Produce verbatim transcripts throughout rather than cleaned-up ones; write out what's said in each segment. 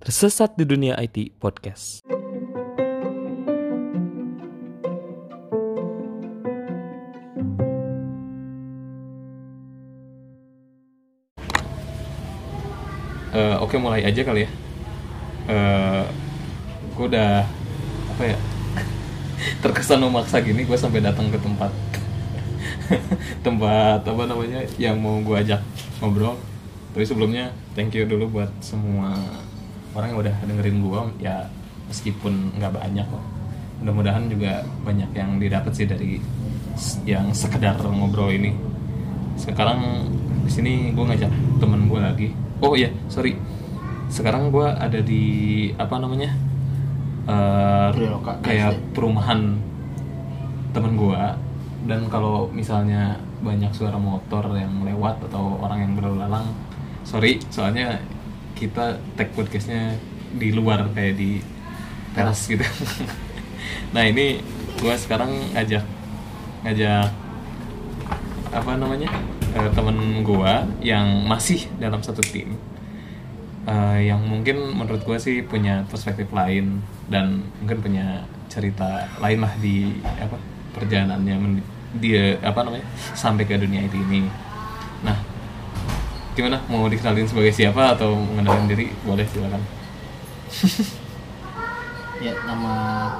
Tersesat di Dunia I T Podcast. Uh, Oke, mulai aja kali ya. Uh, gue udah apa ya terkesan memaksa gini, gue sampai datang ke tempat tempat apa namanya yang mau gue ajak ngobrol. Tapi sebelumnya thank you dulu buat semua orang yang udah dengerin gue ya, meskipun nggak banyak kok. Mudah-mudahan juga banyak yang didapat sih dari yang sekedar ngobrol ini. Sekarang di sini gue ngajak temen gue lagi. Oh iya, sorry. Sekarang gue ada di apa namanya uh, kayak perumahan temen gue. Dan kalau misalnya banyak suara motor yang lewat atau orang yang berlalu lalang, sorry, soalnya kita tag podcastnya di luar kayak di teras gitu. Nah ini gue sekarang ngajak ngajak apa namanya uh, temen gue yang masih dalam satu tim, uh, yang mungkin menurut gue sih punya perspektif lain dan mungkin punya cerita lain lah di apa perjalanannya men- dia apa namanya sampai ke dunia I T ini. Nah, gimana, mau dikenalin sebagai siapa atau mengenalin diri? Boleh, silakan. Ya, nama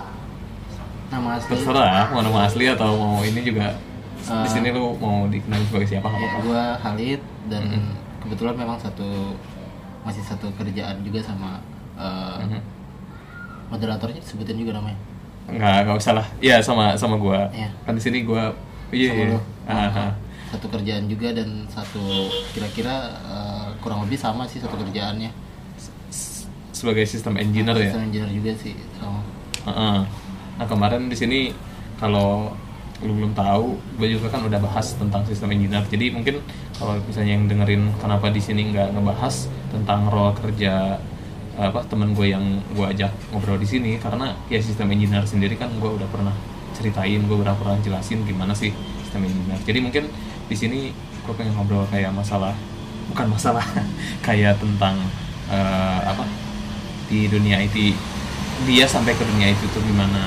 nama asli. Terserah, mau nama asli atau mau ini juga. Uh, di sini lu mau dikenalin sebagai siapa? Ya, apa-apa. Gua Khalid dan mm-hmm. kebetulan memang satu masih satu kerjaan juga sama uh, mm-hmm. moderatornya, sebutin juga namanya. Enggak, enggak usah lah. Iya, sama sama gua. Ya. Kan di sini gua iya. iya. Uh, satu kerjaan juga dan satu kira-kira uh, kurang lebih sama sih satu kerjaannya. Sebagai sistem engineer ya. Sistem engineer juga sih sama. Uh-uh. Nah, kemarin di sini kalau lu belum tahu, gue juga kan udah bahas tentang sistem engineer. Jadi mungkin kalau misalnya yang dengerin kenapa di sini nggak ngebahas tentang role kerja apa temen gue yang gue ajak ngobrol di sini, karena ya sistem engineer sendiri kan gue udah pernah ceritain, gue udah pernah jelasin gimana sih sistem engineer. Jadi mungkin di sini gue pengen ngobrol kayak masalah, bukan masalah kayak tentang uh, apa di dunia I T, dia sampai ke dunia I T itu gimana,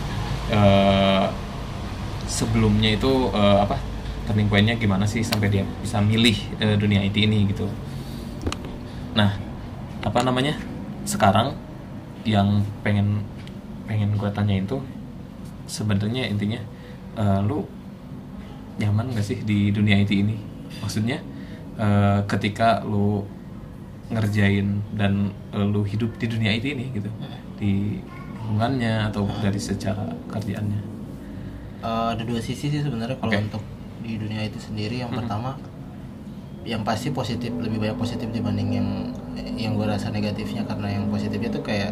uh, sebelumnya itu uh, apa turning point-nya gimana sih sampai dia bisa milih uh, dunia I T ini gitu. Nah, apa namanya sekarang yang pengen pengen gue tanyain tuh sebenarnya intinya, uh, lu nyaman gak sih di dunia I T ini? Maksudnya uh, ketika lu ngerjain dan uh, lu hidup di dunia I T ini gitu, di lingkungannya atau dari secara kerjaannya. Uh, ada dua sisi sih sebenarnya kalau okay. untuk di dunia I T sendiri. Yang mm-hmm. pertama, yang pasti positif, lebih banyak positif dibanding yang yang gue rasa negatifnya. Karena yang positifnya tuh kayak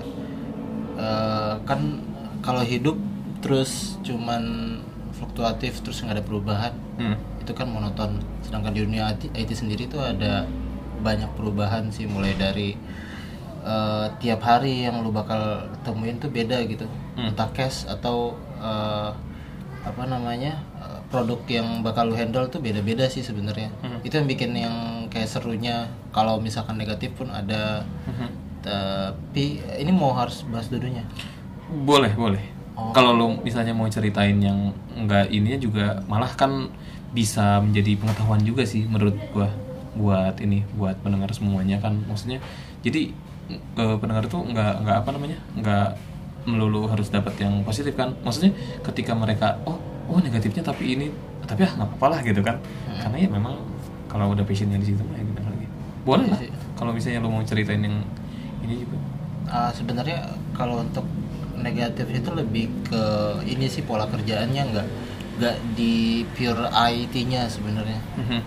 uh, kan kalau hidup terus cuman fluktuatif terus nggak ada perubahan, hmm. itu kan monoton. Sedangkan di dunia I T sendiri tuh ada banyak perubahan sih, mulai dari uh, tiap hari yang lu bakal temuin tuh beda gitu, hmm. entah case atau uh, apa namanya uh, produk yang bakal lu handle tuh beda-beda sih sebenarnya. Hmm. Itu yang bikin yang kayak serunya. Kalau misalkan negatif pun ada, hmm. tapi ini mau harus bahas dulunya. Boleh, boleh. Oh. Kalau lo misalnya mau ceritain yang enggak ininya juga malah kan bisa menjadi pengetahuan juga sih menurut gua buat ini, buat pendengar semuanya kan. Maksudnya jadi eh, pendengar tuh enggak enggak apa namanya? enggak melulu harus dapat yang positif kan. Maksudnya ketika mereka oh, oh negatifnya tapi ini tapi ah enggak apa-apa lah gitu kan. Hmm. Karena ya memang kalau udah passionnya di situ mah ya gimana lagi. Boleh lah. Kalau misalnya lo mau ceritain yang ini juga. Uh, sebenarnya kalau untuk negatif itu lebih ke ini sih, pola kerjaannya nggak nggak di pure I T-nya sebenarnya. Mm-hmm.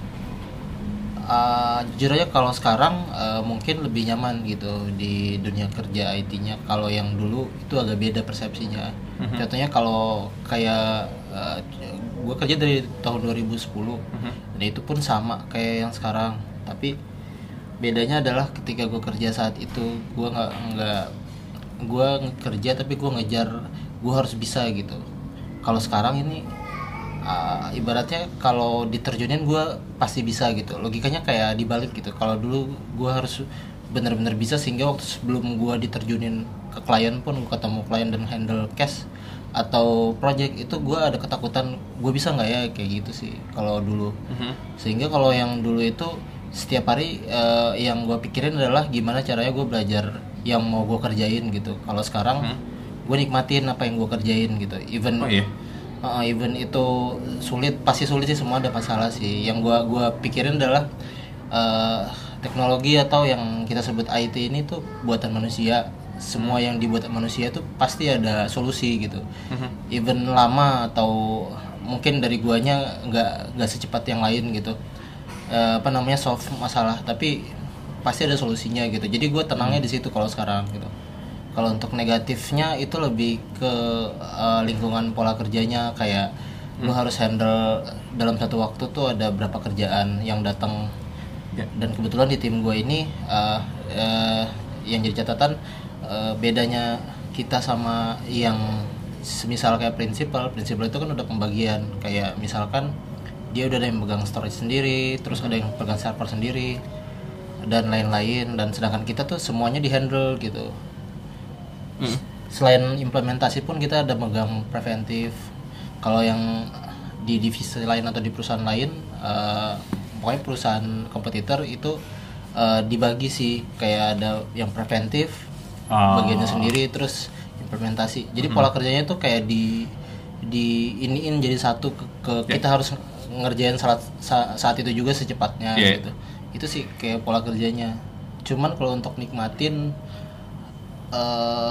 Uh, jujur aja kalau sekarang uh, mungkin lebih nyaman gitu di dunia kerja I T-nya. Kalau yang dulu itu agak beda persepsinya. Mm-hmm. Contohnya kalau kayak uh, gue kerja dari tahun dua ribu sepuluh, mm-hmm. dan itu pun sama kayak yang sekarang. Tapi bedanya adalah ketika gue kerja saat itu gue nggak nggak gue kerja tapi gue ngejar gue harus bisa gitu. Kalau sekarang ini uh, ibaratnya kalau diterjunin gue pasti bisa gitu. Logikanya kayak dibalik gitu. Kalau dulu gue harus benar-benar bisa, sehingga waktu sebelum gue diterjunin ke klien pun, gue ketemu klien dan handle case atau project itu, gue ada ketakutan gue bisa nggak ya, kayak gitu sih kalau dulu. Mm-hmm. Sehingga kalau yang dulu itu setiap hari uh, yang gue pikirin adalah gimana caranya gue belajar yang mau gue kerjain gitu. Kalau sekarang hmm. gue nikmatin apa yang gue kerjain gitu. Even oh, iya? uh, even itu sulit, pasti sulit sih, semua ada masalah sih. Yang gue gue pikirin adalah uh, teknologi atau yang kita sebut I T ini tuh buatan manusia. Semua hmm. yang dibuat manusia tuh pasti ada solusi gitu. Hmm. Even lama atau mungkin dari guanya nggak nggak secepat yang lain gitu. Uh, apa namanya solve masalah, tapi pasti ada solusinya gitu. Jadi gue tenangnya di situ kalau sekarang gitu. Kalau untuk negatifnya itu lebih ke uh, lingkungan pola kerjanya, kayak hmm. lu harus handle dalam satu waktu tuh ada berapa kerjaan yang datang. Ya. Dan kebetulan di tim gue ini uh, uh, yang jadi catatan uh, bedanya kita sama yang semisal kayak prinsipal, prinsipal itu kan udah pembagian, kayak misalkan dia udah ada yang pegang storage sendiri, terus ada yang pegang server sendiri dan lain-lain, dan sedangkan kita tuh semuanya di handle gitu. Mm. Selain implementasi pun kita ada megang preventif. Kalau yang di divisi lain atau di perusahaan lain, uh, pokoknya perusahaan kompetitor itu uh, dibagi sih, kayak ada yang preventif oh. bagiannya sendiri, terus implementasi. Jadi mm. pola kerjanya tuh kayak di di iniin jadi satu ke, ke yeah. kita harus ngerjain saat saat itu juga secepatnya yeah. gitu. Itu sih kayak pola kerjanya. Cuman kalau untuk nikmatin uh,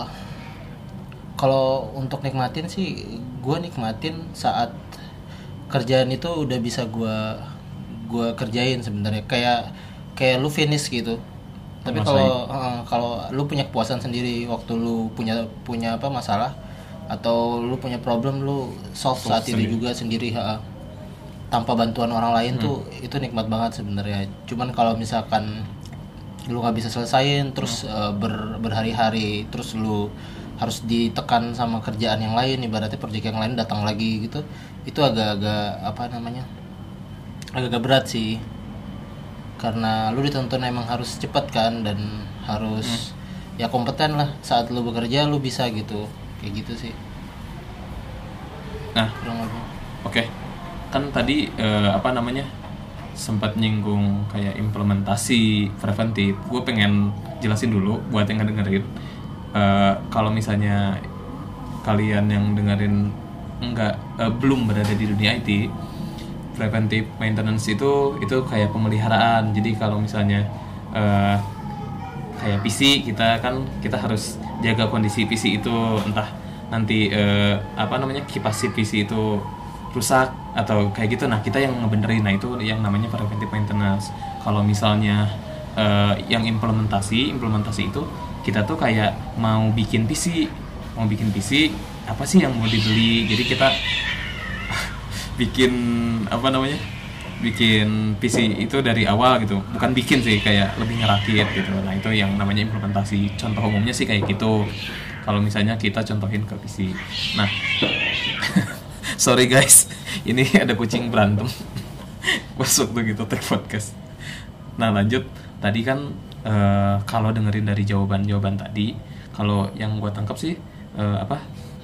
kalau untuk nikmatin sih gue nikmatin saat kerjaan itu udah bisa gue gue kerjain sebenarnya, kayak kayak lu finish gitu. Tapi kalau uh, kalau lu punya kepuasan sendiri waktu lu punya punya apa masalah atau lu punya problem, lu solve saat itu sendiri. juga sendiri ha, tanpa bantuan orang lain hmm. tuh itu nikmat banget sebenarnya. Cuman kalau misalkan lu nggak bisa selesain terus hmm. uh, ber, berhari-hari, terus lu harus ditekan sama kerjaan yang lain, ibaratnya proyek yang lain datang lagi gitu, itu agak-agak apa namanya agak-agak berat sih, karena lu dituntut emang harus cepat kan, dan harus hmm. ya kompeten lah saat lu bekerja, lu bisa gitu. Kayak gitu sih. Nah, oke, okay. Kan tadi eh, apa namanya sempat nyinggung kayak implementasi preventif. Gue pengen jelasin dulu buat yang ngedengerin. Eh, kalau misalnya kalian yang dengerin enggak eh, belum berada di dunia I T, preventive maintenance itu itu kayak pemeliharaan. Jadi kalau misalnya eh, kayak P C kita kan kita harus jaga kondisi P C itu, entah nanti eh, apa namanya kipas P C itu rusak atau kayak gitu. Nah, kita yang ngebenerin, nah itu yang namanya preventive maintenance. Kalau misalnya eh, yang implementasi implementasi itu kita tuh kayak mau bikin P C mau bikin P C apa sih yang mau dibeli, jadi kita bikin apa namanya bikin P C itu dari awal gitu, bukan bikin sih, kayak lebih ngerakit gitu. Nah itu yang namanya implementasi. Contoh umumnya sih kayak gitu kalau misalnya kita contohin ke P C. Nah sorry guys, ini ada kucing berantem pas waktu gitu take podcast. Nah lanjut, tadi kan uh, kalau dengerin dari jawaban-jawaban tadi, kalau yang gue tangkap sih uh, apa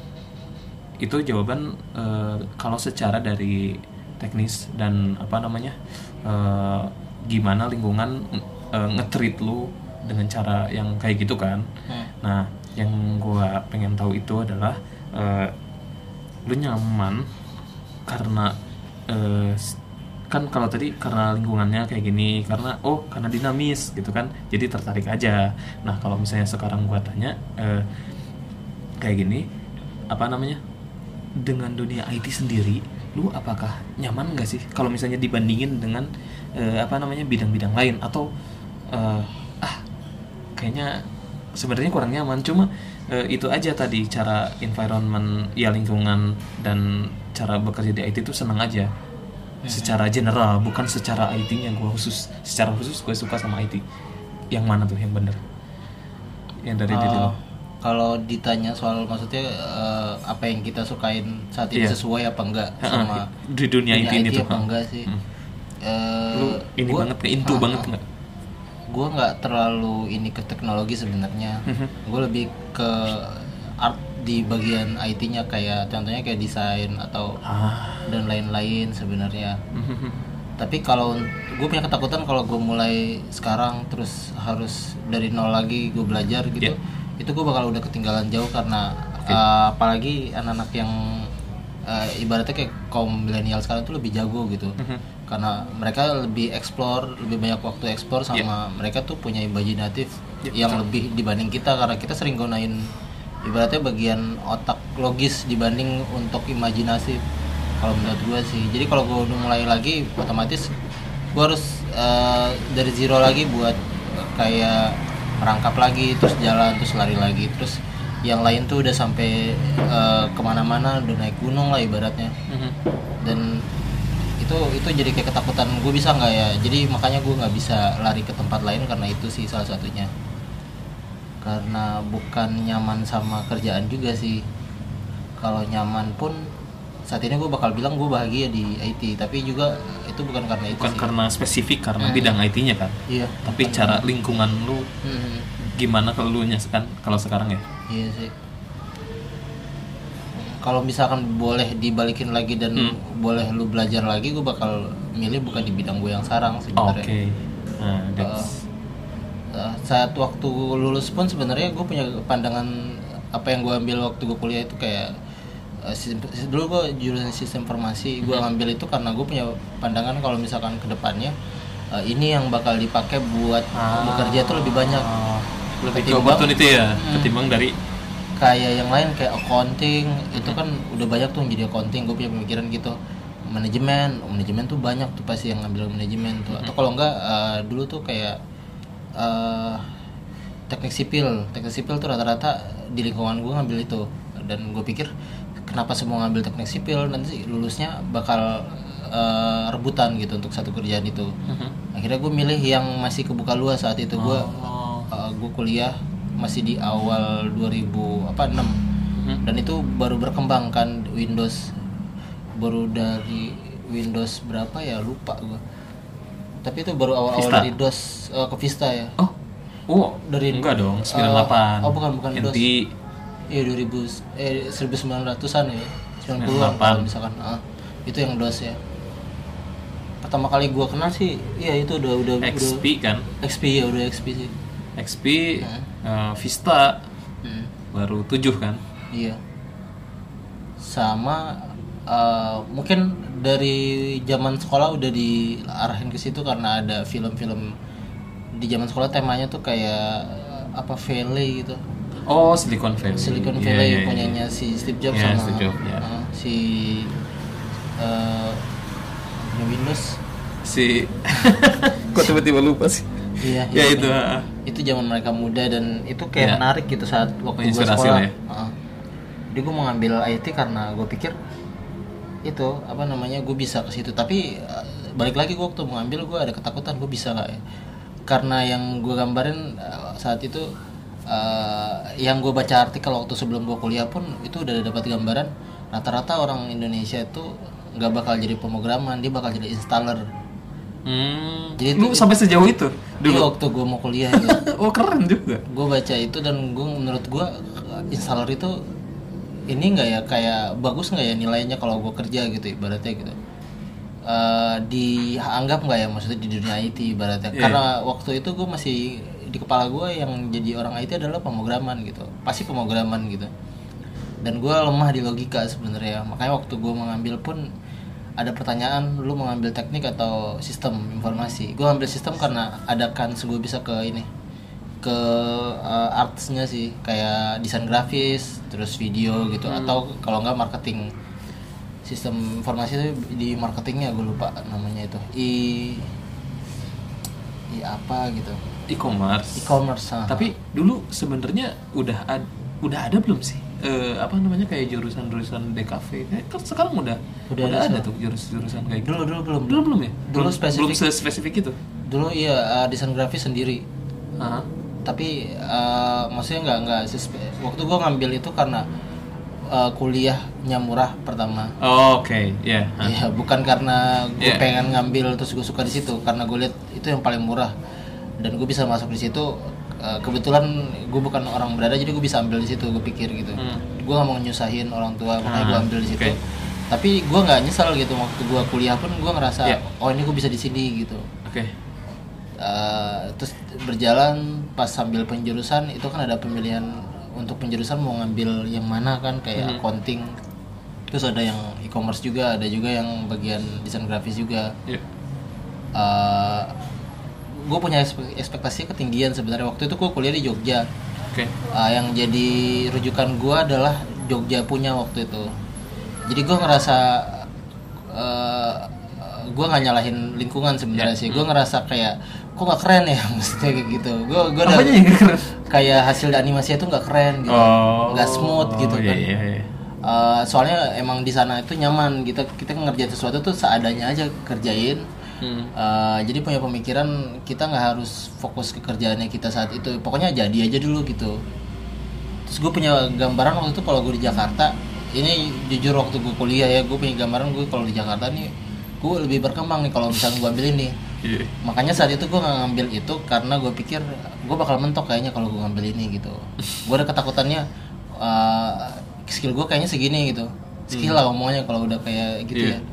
itu jawaban uh, kalau secara dari teknis dan apa namanya uh, gimana lingkungan uh, nge-treat lu dengan cara yang kayak gitu kan. hmm. Nah yang gue pengen tahu itu adalah uh, lu nyaman karena uh, kan kalau tadi karena lingkungannya kayak gini, karena oh karena dinamis gitu kan, jadi tertarik aja. Nah kalau misalnya sekarang gue tanya uh, kayak gini, apa namanya dengan dunia I T sendiri, lu apakah nyaman nggak sih kalau misalnya dibandingin dengan uh, apa namanya bidang-bidang lain, atau uh, ah kayaknya sebenarnya kurang nyaman, cuma uh, itu aja tadi cara environment ya lingkungan dan cara bekerja di I T itu senang aja hmm. secara general, bukan secara I T-nya gue khusus. Secara khusus gue suka sama I T. Yang mana tuh yang bener? Yang dari uh. diri lo? Kalau ditanya soal maksudnya uh, apa yang kita sukain saat ini yeah. sesuai apa enggak sama di dunia, dunia I T ini tuh apa enggak sih? Hmm. Uh, Lu ini gua, banget, intu uh, banget enggak? gue nggak terlalu ini ke teknologi sebenarnya. Gue lebih ke art di bagian I T-nya, kayak contohnya kayak desain atau Ah. dan lain-lain sebenarnya. Tapi kalau gue punya ketakutan kalau gue mulai sekarang terus harus dari nol lagi gue belajar gitu, Yeah. itu gue bakal udah ketinggalan jauh karena Okay. uh, apalagi anak-anak yang uh, ibaratnya kayak kaum milenial sekarang tuh lebih jago gitu. Karena mereka lebih explore, lebih banyak waktu explore sama mereka tuh punya imajinatif Yeah, yang lebih dibanding kita, karena kita sering gunain ibaratnya bagian otak logis dibanding untuk imajinasi kalau menurut gue sih. Jadi kalau gue udah mulai lagi otomatis gue harus uh, dari zero lagi buat kayak merangkap lagi, terus jalan, terus lari lagi, terus yang lain tuh udah sampai uh, kemana-mana, udah naik gunung lah ibaratnya. Dan itu itu jadi kayak ketakutan gue bisa nggak ya, jadi makanya gue nggak bisa lari ke tempat lain karena itu sih salah satunya, karena bukan nyaman sama kerjaan juga sih. Kalau nyaman pun saat ini gue bakal bilang gue bahagia di I T, tapi juga itu bukan karena itu Bukan sih. karena spesifik karena Hmm. bidang I T-nya kan. Iya, Tapi cara lingkungan lu hmm, gimana kalau lu kan kalau sekarang ya? iya sih. Kalau misalkan boleh dibalikin lagi dan Hmm. boleh lu belajar lagi, gue bakal milih bukan di bidang gue yang sekarang Oke. sebenarnya. Nah, that's Uh, saat waktu lulus pun sebenarnya gue punya pandangan apa yang gue ambil waktu gue kuliah itu kayak uh, sistem, dulu gue jurusan sistem informasi, gue ngambil itu karena gue punya pandangan kalau misalkan kedepannya uh, ini yang bakal dipakai buat bekerja itu lebih banyak, lebih ke ketimbang- opportunity ya Hmm. ketimbang dari kayak yang lain kayak accounting itu kan udah banyak tuh yang jadi accounting. Gue punya pemikiran gitu. Manajemen manajemen tuh banyak tuh pasti yang ngambil manajemen tuh, atau kalau enggak uh, dulu tuh kayak uh, teknik sipil teknik sipil tuh rata-rata di lingkungan gue ngambil itu. Dan gue pikir kenapa semua ngambil teknik sipil, nanti lulusnya bakal uh, rebutan gitu untuk satu kerjaan itu. Akhirnya gue milih yang masih kebuka luas saat itu. Gue Oh. uh, gue kuliah masih di awal dua ribu enam, dan itu baru berkembang kan Windows, baru dari Windows berapa ya lupa gue, tapi itu baru awal-awal Vista? dari DOS uh, ke Vista ya. Oh. Oh, Dari- enggak dong, sembilan puluh delapan. Uh, oh, bukan, bukan N T. DOS. Iya dua ribu eh seribu sembilan ratusan ya, sembilan puluhan sembilan puluh delapan. kalau misalkan. Ah, itu yang DOS ya. Pertama kali gua kenal sih, iya itu udah udah X P kan? udah X P ya, udah X P sih. X P, eh, Vista Hmm. baru tujuh kan? Iya. Sama uh, mungkin dari zaman sekolah udah diarahin ke situ karena ada film-film di zaman sekolah temanya tuh kayak uh, apa Valley gitu. Oh, Silicon Valley. Silicon Iya, Valley iya, iya. punyanya si Steve Jobs Iya, sama Steve Jobs, ya. uh, si uh, punya Windows. Si kok tiba-tiba lupa sih. Iya, Ya iya, itu. iya. ah. Itu zaman mereka muda dan itu kayak Iya. menarik gitu saat waktu gue Menginspirasi sekolah. lah ya. Heeh. Jadi gue mau ngambil I T karena gue pikir itu apa namanya gue bisa ke situ. Tapi eh, balik lagi gue waktu mau ngambil gue ada ketakutan gue bisa nggak ya? Karena yang gue gambarin eh, saat itu eh, yang gue baca artikel waktu sebelum gue kuliah pun itu udah dapat gambaran rata-rata orang Indonesia itu nggak bakal jadi pemrograman, dia bakal jadi installer. Hmm. Jadi Lu itu- sampai sejauh itu Dulu dulu. waktu gue mau kuliah gitu. Oh, keren juga. Gue baca itu dan gue menurut gue installer itu ini nggak ya kayak bagus nggak ya nilainya kalau gue kerja gitu ibaratnya gitu. Eh, dianggap nggak ya maksudnya di dunia I T ibaratnya. Iya. Karena waktu itu gue masih di kepala gue yang jadi orang I T adalah pemrograman gitu, pasti pemrograman gitu. Dan gue lemah di logika sebenarnya, makanya waktu gue mengambil pun ada pertanyaan, lu mau ngambil teknik atau sistem informasi? Gue ambil sistem karena ada kans gue bisa ke ini, ke uh, artsnya sih, kayak desain grafis, terus video gitu, atau kalau nggak marketing. Sistem informasi itu di marketingnya gue lupa namanya itu, i i apa gitu, E-commerce. e-commerce. ah. Tapi dulu sebenarnya udah ad, udah ada belum sih? Eh, apa namanya kayak jurusan-jurusan D K V? Kayak kan sekarang udah Udah udah, ada ada semua. tuh jurusan-jurusan kayak gitu. dulu dulu belum Dulu belum ya? Dulu belum, spesifik. belum spesifik itu. dulu iya uh, desain grafis sendiri. Hah? Tapi uh, maksudnya nggak nggak sespe- waktu gue ngambil itu karena uh, kuliahnya murah pertama. Oh, oke, ya. Hah. Iya, bukan karena gue Iya. pengen ngambil terus gue suka di situ, karena gue lihat itu yang paling murah dan gue bisa masuk di situ. Uh, kebetulan gue bukan orang berada, jadi gue bisa ambil di situ. Gue pikir gitu, hmm. gue nggak mau nyusahin orang tua, makanya gue ambil di situ. Okay. Tapi gue nggak nyesal gitu, waktu gue kuliah pun gue ngerasa yeah. oh ini gue bisa di sini gitu. Oke. Okay. Uh, terus berjalan pas sambil penjurusan itu kan ada pemilihan untuk penjurusan mau ngambil yang mana kan, kayak hmm. accounting, terus ada yang e-commerce juga, ada juga yang bagian desain grafis juga. Yeah. Uh, gue punya ekspektasi ketinggian sebenarnya. Waktu itu gue kuliah di Jogja. Okay. Uh, yang jadi rujukan gue adalah Jogja punya waktu itu. Jadi gue ngerasa uh, gue nggak nyalahin lingkungan sebenarnya yeah. sih. Gue ngerasa kayak kok nggak keren ya, maksudnya kayak gitu. Gue gue udah kayak hasil animasinya tuh nggak keren gitu, nggak oh, smooth gitu kan. Yeah, yeah, yeah. Uh, soalnya emang di sana itu nyaman. Kita kita ngerjain sesuatu tuh seadanya aja kerjain. Hmm. Uh, jadi punya pemikiran kita nggak harus fokus ke kerjaannya kita saat itu, pokoknya jadi aja dulu gitu. Terus gue punya gambaran waktu itu kalau gue di Jakarta, ini jujur waktu gue kuliah ya, gue punya gambaran gue kalau di Jakarta nih gue lebih berkembang nih kalau misalnya gue ambil ini. Yeah. Makanya saat itu gue nggak ngambil itu karena gue pikir gue bakal mentok kayaknya kalau gue ngambil ini gitu. Gue ada ketakutannya uh, skill gue kayaknya segini gitu, skill hmm. lah ngomongnya kalau udah kayak gitu yeah. ya.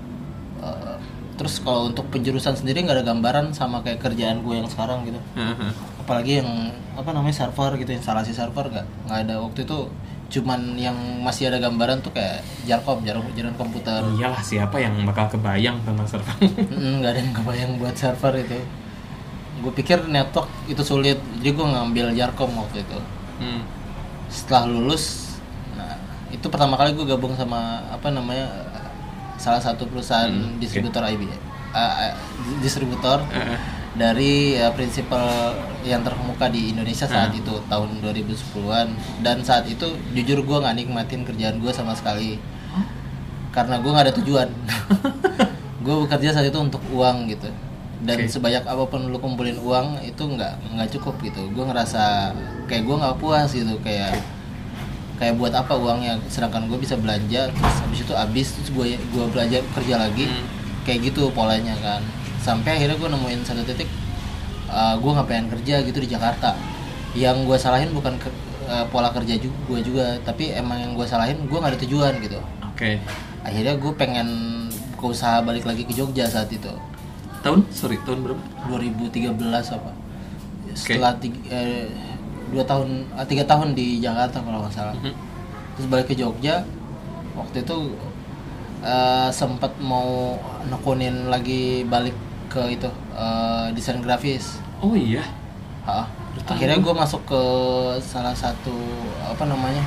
Uh, Terus kalau untuk penjurusan sendiri nggak ada gambaran sama kayak kerjaan gue yang sekarang gitu. Uh-huh. Apalagi yang apa namanya server gitu, instalasi server nggak nggak ada waktu itu. Cuman yang masih ada gambaran tuh kayak Jarkom, jaringan komputer. Iyalah, siapa yang bakal kebayang tentang server? Nggak ada yang kebayang buat server itu. Gue pikir network itu sulit, jadi gue ngambil Jarkom waktu itu. Hmm. Setelah lulus, nah itu pertama kali gue gabung sama apa namanya salah satu perusahaan hmm, distributor okay. I B, uh, uh, distributor uh-uh. dari uh, prinsipal yang terkemuka di Indonesia saat uh. itu tahun dua ribu sepuluhan. Dan saat itu jujur gue nggak nikmatin kerjaan gue sama sekali huh? karena gue nggak ada tujuan. Gue bekerja saat itu untuk uang gitu, dan okay. sebanyak apapun lu kumpulin uang itu nggak nggak cukup gitu. Gue ngerasa kayak gue nggak puas gitu, kayak kayak buat apa uangnya, sedangkan gue bisa belanja terus habis itu habis terus gue gue belajar kerja lagi hmm. kayak gitu polanya kan. Sampai akhirnya gue nemuin satu titik uh, gue nggak pengen kerja gitu di Jakarta. Yang gue salahin bukan ke, uh, pola kerja juga gue juga, tapi emang yang gue salahin gue nggak ada tujuan gitu. Oke. Okay. Akhirnya gue pengen buka usaha balik lagi ke Jogja saat itu. Tahun sorry tahun berapa? dua ribu tiga belas apa? Setelah okay. tiga, eh, dua tahun tiga tahun di Jakarta kalau nggak salah. Mm-hmm. Terus balik ke Jogja waktu itu uh, sempat mau nekunin lagi balik ke itu uh, desain grafis. Oh iya. Ha, akhirnya gue masuk ke salah satu apa namanya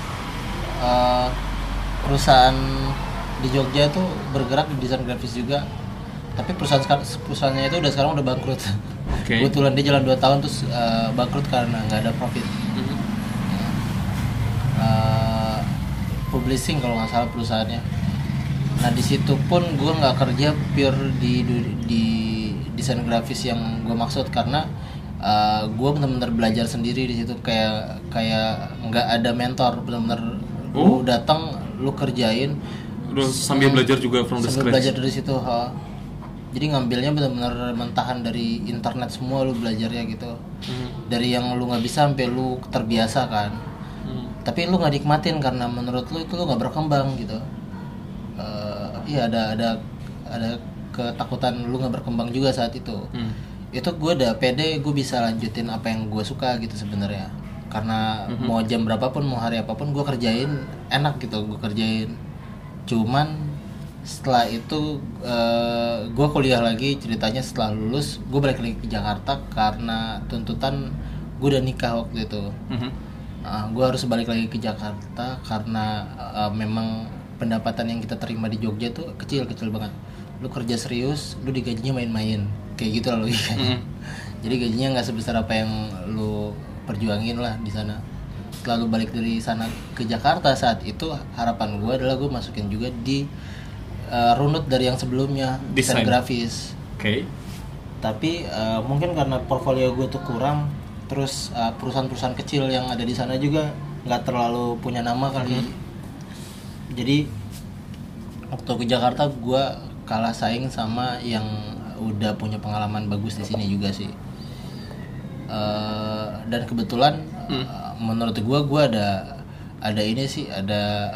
uh, perusahaan di Jogja tuh bergerak di desain grafis juga. Tapi perusahaan perusahaannya itu udah sekarang udah bangkrut. Okay. Kebetulan dia jalan dua tahun terus uh, bangkrut karena nggak ada profit. Mm-hmm. Uh, publishing kalau nggak salah perusahaannya. Nah di situ pun gue nggak kerja pure di, di di desain grafis yang gue maksud, karena uh, gue benar-benar belajar sendiri di situ, kayak kayak nggak ada mentor, benar-benar oh? lu datang lu kerjain. Udah sambil hmm, belajar juga from the scratch. Sambil belajar dari situ, ha. Jadi ngambilnya benar-benar mentahan dari internet semua lu belajarnya gitu. Hmm. Dari yang lu nggak bisa sampai lu terbiasa kan. Hmm. Tapi lu nggak nikmatin karena menurut lu itu lu nggak berkembang gitu. Uh, iya ada ada ada ketakutan lu nggak berkembang juga saat itu. Hmm. Itu gue udah pede gue bisa lanjutin apa yang gue suka gitu sebenarnya. Karena hmm. mau jam berapapun mau hari apapun gue kerjain enak gitu gue kerjain. Cuman setelah itu uh, gue kuliah lagi, ceritanya setelah lulus gue balik lagi ke Jakarta karena tuntutan gue udah nikah waktu itu. Mm-hmm. uh, gue harus balik lagi ke Jakarta karena uh, memang pendapatan yang kita terima di Jogja tuh kecil-kecil banget. Lu kerja serius, lu digajinya main-main kayak gitu loh logikanya. Mm-hmm. Jadi gajinya nggak sebesar apa yang lu perjuangin lah di sana. Setelah lu balik dari sana ke Jakarta saat itu harapan gue adalah gue masukin juga di Uh, runut dari yang sebelumnya desain grafis. Oke. Okay. Tapi uh, mungkin karena portfolio gue tuh kurang, terus uh, perusahaan-perusahaan kecil yang ada di sana juga nggak terlalu punya nama kali. Mm-hmm. Jadi waktu ke Jakarta gue kalah saing sama yang udah punya pengalaman bagus di sini juga sih. uh, dan kebetulan hmm. uh, menurut gue gue ada ada ini sih ada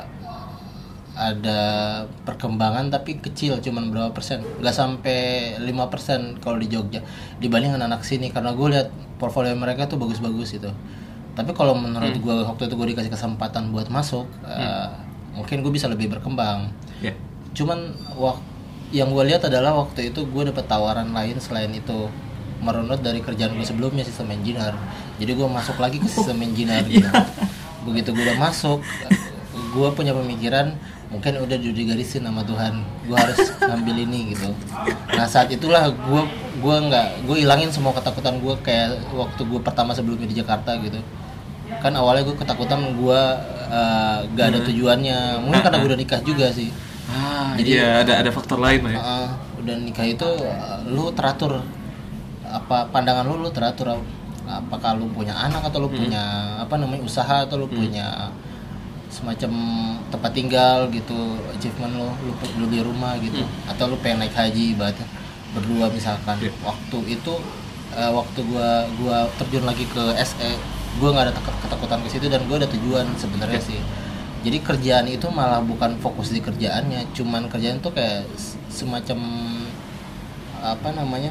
ada perkembangan tapi kecil, cuman berapa persen, nggak sampai lima persen kalau di Jogja dibanding anak-anak sini, karena gue lihat portfolio mereka tuh bagus-bagus itu. Tapi kalau menurut hmm. gue waktu itu gue dikasih kesempatan buat masuk, hmm. uh, mungkin gue bisa lebih berkembang. Yeah. Cuman wak- yang gue lihat adalah waktu itu gue dapet tawaran lain selain itu, merunut dari kerjaan gue sebelumnya sistem engineer. Jadi gue masuk lagi ke sistem engineer gitu. Begitu gue udah masuk, gue punya pemikiran mungkin udah digarisin sama Tuhan, gue harus ngambil ini gitu. Nah saat itulah gue gue nggak gue hilangin semua ketakutan gue, kayak waktu gue pertama sebelumnya di Jakarta gitu. Kan awalnya gue ketakutan gue uh, gak ada tujuannya, mungkin karena gue udah nikah juga sih. Ah, jadi iya, ada ada faktor lain lah ya. Uh, udah nikah itu uh, lu teratur, apa pandangan lu lu teratur, apakah lu punya anak atau lu hmm. punya apa namanya usaha atau lu hmm. punya semacam tempat tinggal gitu, achievement lo, lu, lu di rumah gitu, hmm. atau lu pengen naik haji ibaratnya berdua misalkan. Yeah. Waktu itu uh, waktu gua gua terjun lagi ke S E, gua nggak ada ketakutan ke situ dan gua ada tujuan sebenarnya yeah. sih. Jadi kerjaan itu malah bukan fokus di kerjaannya, cuman kerjaan tuh kayak semacam apa namanya,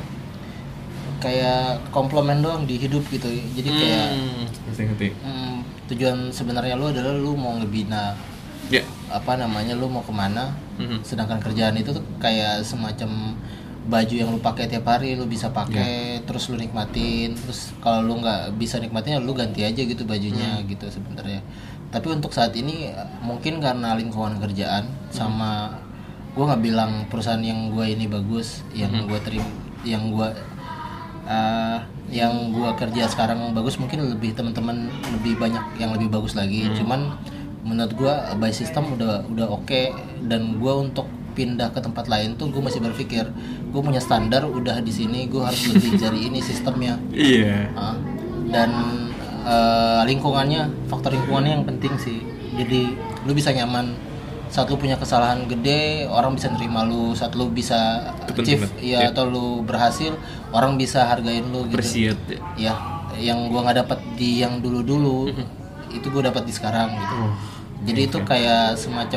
kayak komplement doang di hidup gitu. Jadi kayak ngerti-ngerti. Hmm, tujuan sebenarnya lu adalah lu mau ngebina yeah. apa namanya, lu mau kemana. Mm-hmm. Sedangkan kerjaan itu tuh kayak semacam baju yang lu pakai tiap hari, lu bisa pakai yeah. terus lu nikmatin, terus kalau lu nggak bisa nikmatin lu ganti aja gitu bajunya mm. gitu sebenarnya. Tapi untuk saat ini mungkin karena lingkungan kerjaan mm. sama gue nggak bilang perusahaan yang gue ini bagus, yang mm-hmm. gue terima, yang gue Uh, yang gua kerja sekarang bagus, mungkin lebih teman-teman lebih banyak yang lebih bagus lagi. Hmm. Cuman menurut gua by system udah udah oke okay, dan gua untuk pindah ke tempat lain tuh gua masih berpikir gua punya standar udah di sini, gua harus lebih dari ini sistemnya. Iya. Yeah. Uh, dan uh, lingkungannya, faktor lingkungannya yang penting sih. Jadi lu bisa nyaman. Saat lu punya kesalahan gede, orang bisa nerima lu. Saat lu bisa achieve ya, atau lu berhasil, orang bisa hargain lu gitu. Appreciate ya. Ya, yang gua nggak dapat di yang dulu-dulu, mm-hmm. itu gua dapat di sekarang gitu. Oh, jadi okay. itu kayak semacam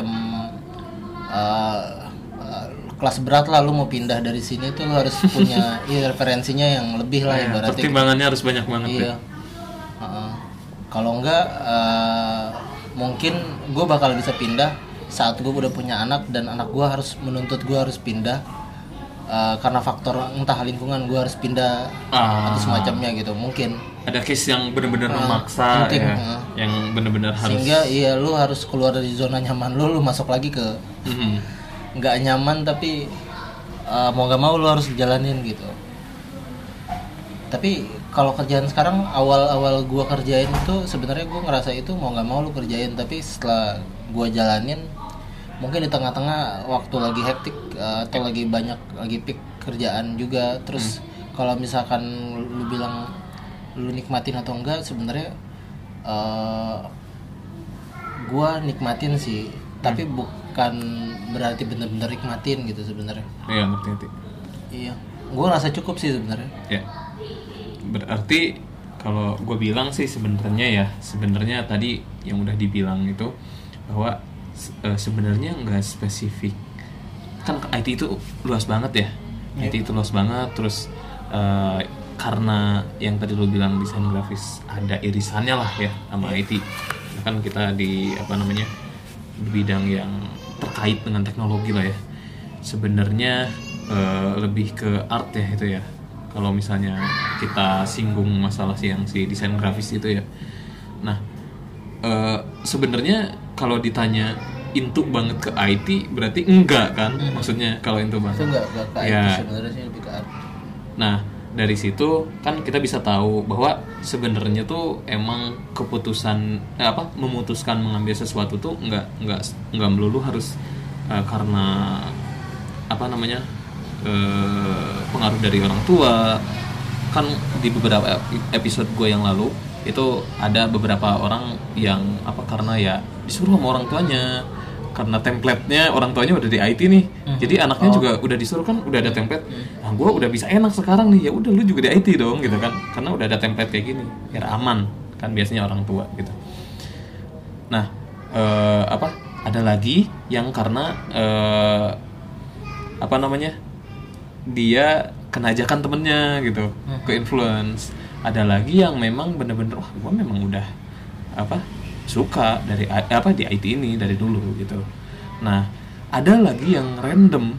uh, uh, kelas berat lah, lu mau pindah dari sini tuh lu harus punya ya, referensinya yang lebih lah ibaratnya. Pertimbangannya harus banyak banget. Iya. Uh-uh. Kalau enggak uh, mungkin gua bakal bisa pindah saat gue udah punya anak dan anak gue harus menuntut gue harus pindah uh, karena faktor entah lingkungan gue harus pindah ah. atau semacamnya gitu. Mungkin ada case yang benar-benar uh, memaksa mungkin, ya, uh, yang benar-benar harus, sehingga iya lu harus keluar dari zona nyaman lu, lu masuk lagi ke mm-hmm. nggak nyaman tapi uh, mau nggak mau lu harus jalanin gitu. Tapi kalau kerjaan sekarang, awal-awal gue kerjain itu sebenarnya gue ngerasa itu mau nggak mau lu kerjain, tapi setelah gue jalanin mungkin di tengah-tengah waktu lagi hektik uh, atau lagi banyak lagi peak kerjaan juga, terus hmm. kalau misalkan lu bilang lu nikmatin atau enggak, sebenarnya uh, gue nikmatin sih, hmm. tapi bukan berarti benar-benar nikmatin gitu sebenarnya. Iya, ngerti-ngerti. Iya, gue ngerasa cukup sih sebenarnya. Ya, berarti kalau gue bilang sih sebenarnya ya, sebenarnya tadi yang udah dibilang itu bahwa e, sebenarnya nggak spesifik, kan I T itu luas banget ya, yeah. I T itu luas banget, terus e, karena yang tadi lu bilang desain grafis ada irisannya lah ya sama yeah. I T, kan kita di apa namanya di bidang yang terkait dengan teknologi lah ya, sebenarnya e, lebih ke art ya itu ya. Kalau misalnya kita singgung masalah si yang si desain grafis itu ya, nah e, sebenarnya kalau ditanya into banget ke I T berarti enggak kan, hmm. maksudnya kalau into banget itu enggak, enggak ke ya. I T sebenarnya sih lebih ke art. Nah dari situ kan kita bisa tahu bahwa sebenarnya tuh emang keputusan eh, apa memutuskan mengambil sesuatu tuh enggak enggak enggak melulu harus uh, karena apa namanya uh, pengaruh dari orang tua. Kan di beberapa episode gue yang lalu itu ada beberapa orang yang apa karena ya disuruh sama orang tuanya, karena template-nya orang tuanya udah di I T nih, mm-hmm. jadi anaknya oh. juga udah disuruh kan udah ada template. Nah gue udah bisa enak sekarang nih, ya udah lu juga di I T dong gitu kan, karena udah ada template kayak gini, biar aman kan biasanya orang tua gitu. Nah eh, apa ada lagi yang karena eh, apa namanya dia kena ajakan temennya gitu, mm-hmm. ke influence. Ada lagi yang memang bener-bener wah gue memang udah apa suka dari apa di I T ini dari dulu gitu. Nah ada lagi yang random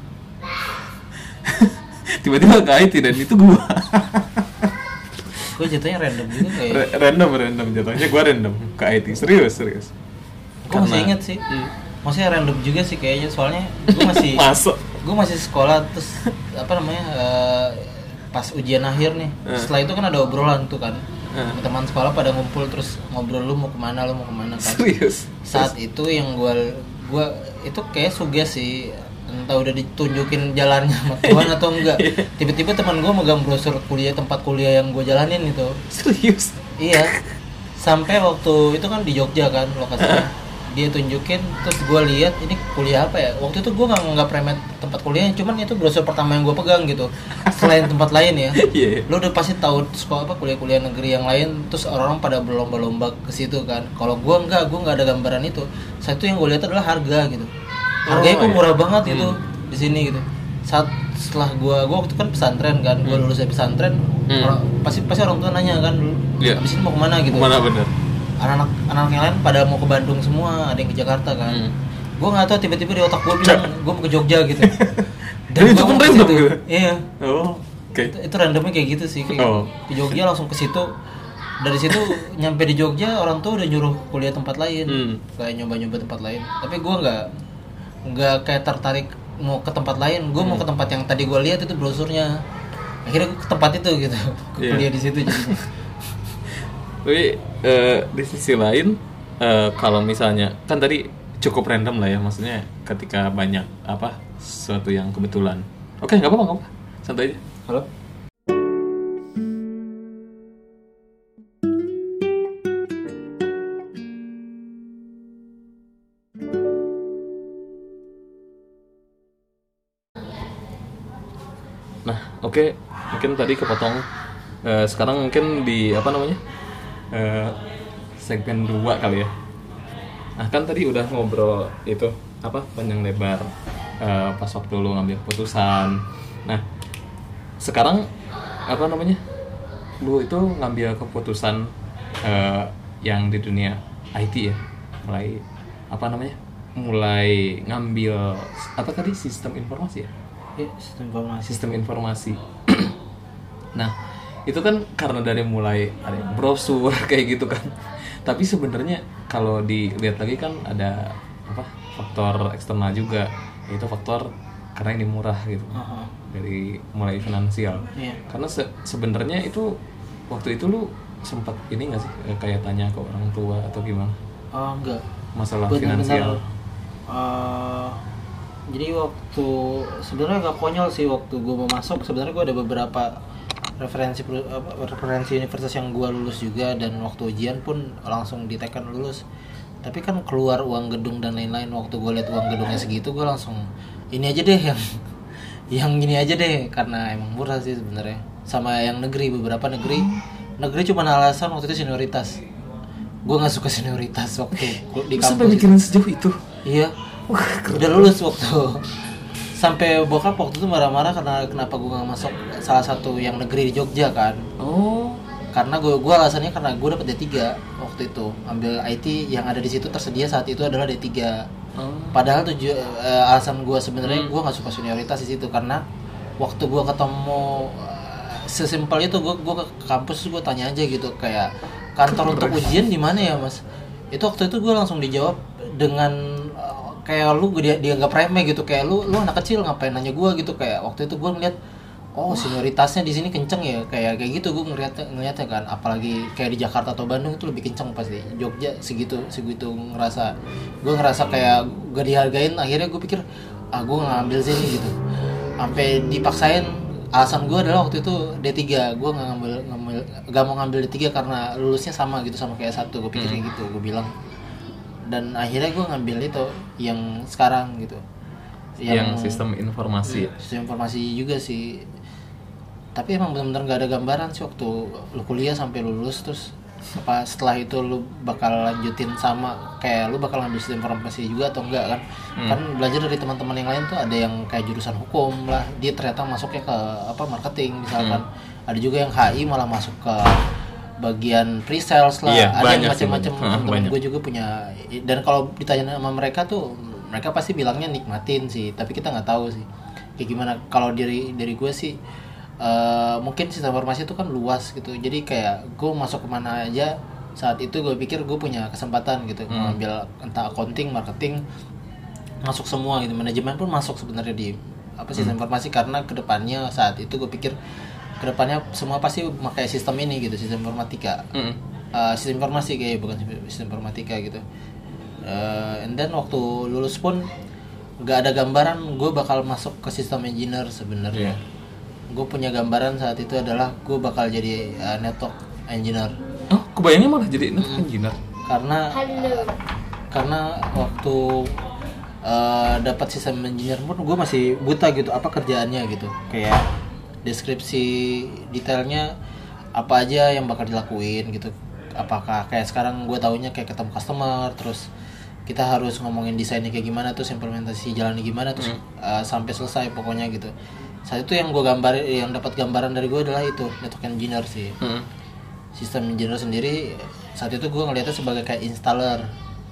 tiba-tiba ke I T dan itu gue gue jatuhnya random juga kayak R- random random jatuhnya gue random ke I T serius serius gue masih inget sih hmm. maksudnya random juga sih kayaknya soalnya gue masih masuk gue masih sekolah terus apa namanya uh, pas ujian akhir nih uh. setelah itu kan ada obrolan tuh kan uh. teman sekolah pada ngumpul terus ngobrol lu mau kemana lu mau kemana kan serius saat itu yang gue gue itu kayak suges sih entah udah ditunjukin jalannya sama Tuhan atau enggak tiba-tiba teman gue megang brosur kuliah tempat kuliah yang gue jalanin itu serius iya sampai waktu itu kan di Jogja kan lokasinya uh. dia tunjukin terus gue lihat ini kuliah apa ya waktu itu gue nggak nggak premet tempat kuliahnya cuman itu brosur pertama yang gue pegang gitu selain tempat lain ya yeah. lo udah pasti tahu sekolah apa kuliah-kuliah negeri yang lain terus orang-orang pada berlomba-lomba ke situ kan kalau gue nggak gue nggak ada gambaran itu satu yang gue lihat adalah harga gitu harganya kok oh, murah iya. banget hmm. itu di sini gitu saat setelah gue gue waktu itu kan pesantren kan gue hmm. lulus dari pesantren hmm. orang, pasti pasti orang tua nanya kan yeah. abis ini mau kemana gitu kemana bener anak-anak anak yang lain pada mau ke Bandung semua, ada yang ke Jakarta kan. Hmm. Gue nggak tahu tiba-tiba di otak gue bilang gue mau ke Jogja gitu. Dan itu pun random gitu. Iya. Oh, oke. Okay. Itu, itu randomnya kayak gitu sih. Kayak oh. Di Jogja langsung ke situ. Dari situ nyampe di Jogja orang tuh udah nyuruh kuliah tempat lain, hmm. kayak nyoba-nyoba tempat lain. Tapi gue nggak nggak kayak tertarik mau ke tempat lain. Gue hmm. mau ke tempat yang tadi gue lihat itu brosurnya. Akhirnya gue ke tempat itu gitu. Yeah. Kuliah di situ jadinya. Tapi uh, di sisi lain uh, kalau misalnya kan tadi cukup random lah ya, maksudnya ketika banyak apa sesuatu yang kebetulan. Oke, nggak apa-apa, nggak apa, santai aja. Halo. Nah, oke, okay. Mungkin tadi kepotong. Uh, sekarang mungkin di apa namanya? Uh, segmen dua kali ya. Nah kan tadi udah ngobrol itu apa panjang lebar uh, pas waktu lu ngambil keputusan. Nah sekarang apa namanya lu itu ngambil keputusan uh, yang di dunia I T ya, mulai apa namanya mulai ngambil apa tadi sistem informasi ya? Ya sistem informasi. Sistem informasi. Nah itu kan karena dari mulai ada brosur kayak gitu kan, tapi sebenarnya kalau dilihat lagi kan ada apa faktor eksternal juga, yaitu faktor karena ini murah gitu, uh-huh. dari mulai finansial. Yeah. Karena se- sebenarnya itu waktu itu lu sempat ini nggak sih kayak tanya ke orang tua atau gimana? Oh enggak. Masalah benar-benar, finansial. Uh, jadi waktu sebenarnya agak konyol sih waktu gue mau masuk, sebenarnya gue ada beberapa referensi referensi universitas yang gue lulus juga, dan waktu ujian pun langsung ditekan lulus. Tapi kan keluar uang gedung dan lain-lain, waktu gue lihat uang gedungnya segitu gue langsung ini aja deh yang yang ini aja deh, karena emang murah sih sebenarnya. Sama yang negeri, beberapa negeri negeri cuma alasan waktu itu senioritas. Gue nggak suka senioritas waktu di kampus. Sampai mikirin sejauh itu? Iya. Udah lulus waktu. Sampai bokap waktu itu marah-marah karena kenapa gue nggak masuk salah satu yang negeri di Jogja kan. Oh. Karena gue gue alasannya karena gue dapet D tiga waktu itu, ambil I T yang ada di situ tersedia saat itu adalah D tiga. Oh. Padahal tujuh uh, alasan gue sebenarnya hmm. gue nggak suka senioritas di situ, karena waktu gue ketemu uh, sesimpel itu gue gue ke kampus gue tanya aja gitu kayak kantor untuk ujian di mana ya mas? Itu waktu itu gue langsung dijawab dengan kayak lu dia dianggap remeh gitu, kayak lu lu anak kecil ngapain nanya gue gitu. Kayak waktu itu gue ngeliat oh senioritasnya di sini kenceng ya, kayak kayak gitu gue ngeliat ngeliatnya kan. Apalagi kayak di Jakarta atau Bandung itu lebih kenceng pasti. Jogja segitu segitu ngerasa gue ngerasa kayak gak dihargain. Akhirnya gue pikir ah gue ngambil sini gitu, sampai dipaksain. Alasan gue adalah waktu itu D tiga, gue nggak ngambil ngambil gak mau ngambil D tiga karena lulusnya sama gitu sama kayak satu. Gue pikirnya hmm. gitu, gue bilang. dan akhirnya gue ngambil itu yang sekarang gitu, yang, yang sistem informasi. Sistem informasi juga sih, tapi emang benar-benar nggak ada gambaran sih waktu lu kuliah sampai lulus. Terus apa setelah itu lu bakal lanjutin sama kayak lu bakal ngambil sistem informasi juga atau enggak kan? Hmm. Kan belajar dari teman-teman yang lain tuh ada yang kayak jurusan hukum lah, dia ternyata masuknya ke apa marketing misalkan. Hmm. Ada juga yang H I malah masuk ke bagian pre-sales lah. Iya, ada yang macam-macam. Temen gue juga punya, dan kalau ditanya sama mereka tuh mereka pasti bilangnya nikmatin sih, tapi kita nggak tahu sih kayak gimana. Kalau dari dari gue sih Uh, mungkin sistem informasi itu kan luas gitu, jadi kayak gue masuk kemana aja saat itu gue pikir gue punya kesempatan gitu, hmm. mengambil entah accounting, marketing, masuk semua gitu, manajemen pun masuk sebenarnya di apa sistem hmm. informasi, karena kedepannya saat itu gue pikir kedepannya semua pasti pakai sistem ini gitu, sistem informatika, hmm. uh, sistem informasi kayak bukan sistem informatika gitu. Uh, and then waktu lulus pun nggak ada gambaran gue bakal masuk ke sistem engineer sebenarnya. Yeah. Gue punya gambaran saat itu adalah gue bakal jadi uh, network engineer. Oh, kebayangnya malah jadi network hmm. engineer? Karena uh, karena waktu uh, dapat sistem engineer pun gue masih buta gitu apa kerjaannya gitu. Kayak deskripsi detailnya apa aja yang bakal dilakuin gitu. Apakah kayak sekarang gue taunya kayak ketemu customer, terus kita harus ngomongin desainnya kayak gimana, terus implementasi jalannya gimana, terus hmm. uh, sampai selesai pokoknya gitu. Saat itu yang gue gambar, yang dapat gambaran dari gue adalah itu network engineer sih. Hmm. Sistem engineer sendiri saat itu gue ngeliatnya sebagai kayak installer.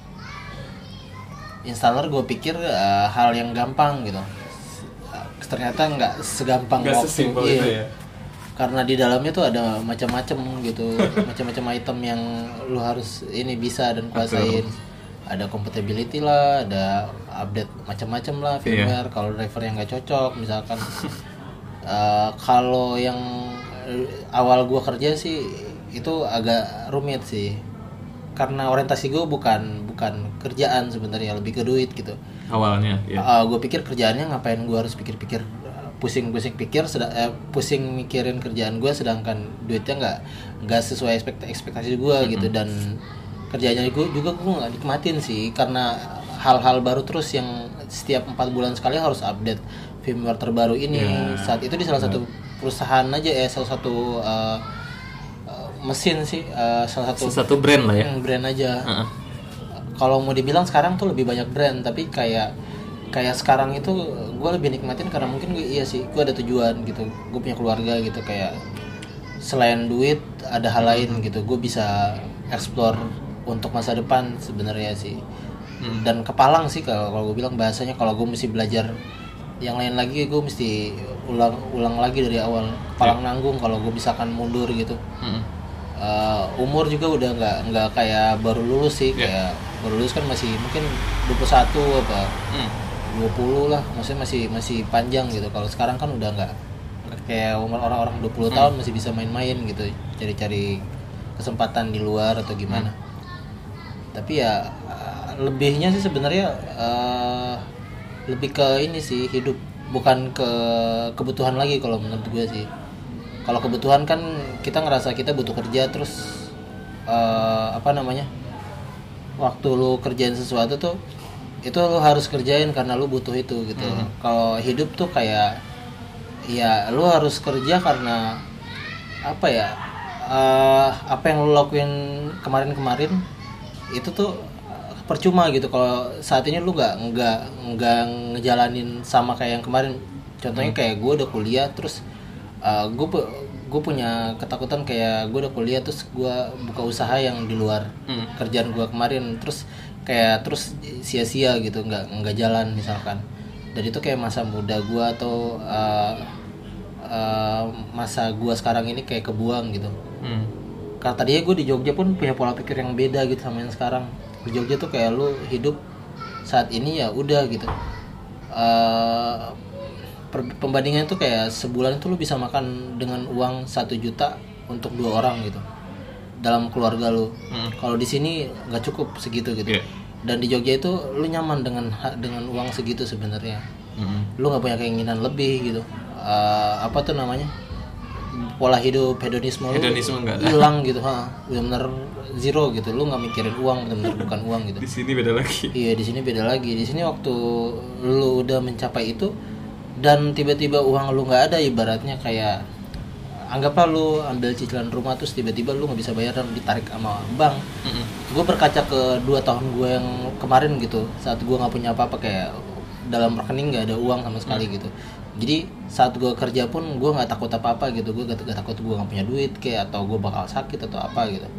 Installer gue pikir uh, hal yang gampang gitu. Ternyata nggak segampang gak waktu. Iya. Itu ya. Karena di dalamnya tuh ada macam-macam gitu, macam-macam item yang lu harus ini bisa dan kuasain. Ada compatibility lah, ada update macam-macam lah firmware. Yeah. Kalau driver yang nggak cocok, misalkan. uh, kalau yang awal gue kerja sih itu agak rumit sih, karena orientasi gue bukan bukan kerjaan sebenarnya, lebih ke duit gitu. Awalnya. Yeah. Uh, gue pikir kerjaannya ngapain gue harus pikir-pikir, pusing-pusing pikir, sedang, eh, pusing mikirin kerjaan gue, sedangkan duitnya nggak nggak sesuai ekspekt- ekspektasi gue mm-hmm. gitu. Dan kerjanya gue juga gue nggak nikmatin sih, karena hal-hal baru terus yang setiap empat bulan sekali harus update firmware terbaru ini. Yeah. Saat itu di salah satu perusahaan aja ya, salah satu uh, uh, mesin sih, uh, salah satu satu brand lah ya. Brand aja. Uh-uh. Kalau mau dibilang sekarang tuh lebih banyak brand, tapi kayak kayak sekarang itu gue lebih nikmatin karena mungkin gue iya sih, gue ada tujuan gitu, gue punya keluarga gitu, kayak selain duit ada hal lain gitu, gue bisa explore untuk masa depan sebenarnya sih. Hmm. Dan kepalang sih kalau kalau gue bilang bahasanya, kalau gue mesti belajar yang lain lagi, gue mesti ulang ulang lagi dari awal, kepalang yeah. nanggung kalau gue misalkan mundur gitu. Hmm. Uh, umur juga udah nggak nggak kayak baru lulus sih, yeah. kayak baru lulus kan masih mungkin dua puluh satu apa hmm. dua puluh lah, maksudnya masih masih panjang gitu. Kalau sekarang kan udah nggak kayak umur orang-orang dua puluh hmm. tahun masih bisa main-main gitu, cari-cari kesempatan di luar atau gimana. Hmm. Tapi ya lebihnya sih sebenarnya uh, lebih ke ini sih, hidup, bukan ke kebutuhan lagi kalau menurut gue sih. Kalau kebutuhan kan kita ngerasa kita butuh kerja, terus uh, apa namanya, waktu lu kerjain sesuatu tuh itu lu harus kerjain karena lu butuh itu gitu. Hmm. Kalau hidup tuh kayak ya lu harus kerja karena apa ya, uh, apa yang lu lakuin kemarin-kemarin itu tuh percuma gitu kalau saat ini lu nggak nggak nggak ngejalanin sama kayak yang kemarin. Contohnya kayak gue udah kuliah, terus uh, gue gue punya ketakutan kayak gue udah kuliah terus gue buka usaha yang di luar hmm. kerjaan gue kemarin, terus kayak terus sia-sia gitu, nggak nggak jalan misalkan. Dan itu kayak masa muda gue atau uh, uh, masa gue sekarang ini kayak kebuang gitu. Hmm. Karena tadinya gue di Jogja pun punya pola pikir yang beda gitu sama yang sekarang. Di Jogja tuh kayak lu hidup saat ini ya udah gitu. Uh, Pembandingan tuh kayak sebulan itu lu bisa makan dengan uang satu juta untuk dua orang gitu dalam keluarga lu. Hmm. Kalau di sini nggak cukup segitu gitu. Yeah. Dan di Jogja itu lu nyaman dengan dengan uang segitu sebenarnya. Hmm. Lu nggak punya keinginan lebih gitu. Uh, apa tuh namanya? pola hidup hedonisme, Hedonisme lu nggak ada. hilang gitu, ha, benar-benar zero gitu, lu nggak mikirin uang, benar-benar bukan uang gitu. Di sini beda lagi. Iya, di sini beda lagi. Di sini waktu lu udah mencapai itu dan tiba-tiba uang lu nggak ada, ibaratnya kayak anggaplah lu ambil cicilan rumah terus tiba-tiba lu nggak bisa bayar dan ditarik sama bank. Mm-mm. Gue berkaca ke dua tahun gue yang kemarin gitu, saat gue nggak punya apa-apa, kayak dalam rekening nggak ada uang sama sekali Mm. gitu. Jadi saat gue kerja pun gue nggak takut apa-apa gitu, gue gak, gak takut gue nggak punya duit kayak atau gue bakal sakit atau apa gitu.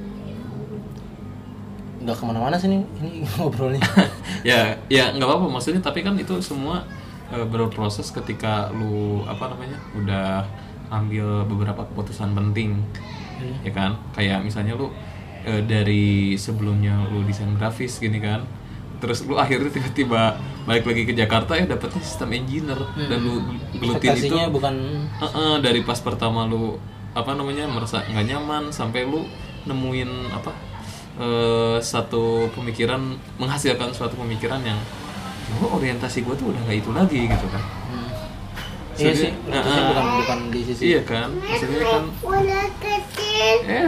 Nggak kemana-mana sih nih ini ngobrolnya. ya ya nggak apa-apa maksudnya, tapi kan itu semua e, berproses ketika lu apa namanya udah ambil beberapa keputusan penting. Hmm. Ya kan, kayak misalnya lu e, dari sebelumnya lu desain grafis gini kan, terus lu akhirnya tiba-tiba balik lagi ke Jakarta ya dapetnya sistem engineer. Hmm. Dan lu gelutin itu bukan uh-uh, dari pas pertama lu apa namanya merasa nggak nyaman sampai lu nemuin apa uh, satu pemikiran, menghasilkan suatu pemikiran yang oh orientasi gue tuh udah nggak itu lagi gitu kan. Hmm. Iya sih, orientasi uh, bukan bukan di sisi. Iya kan, maksudnya kan eh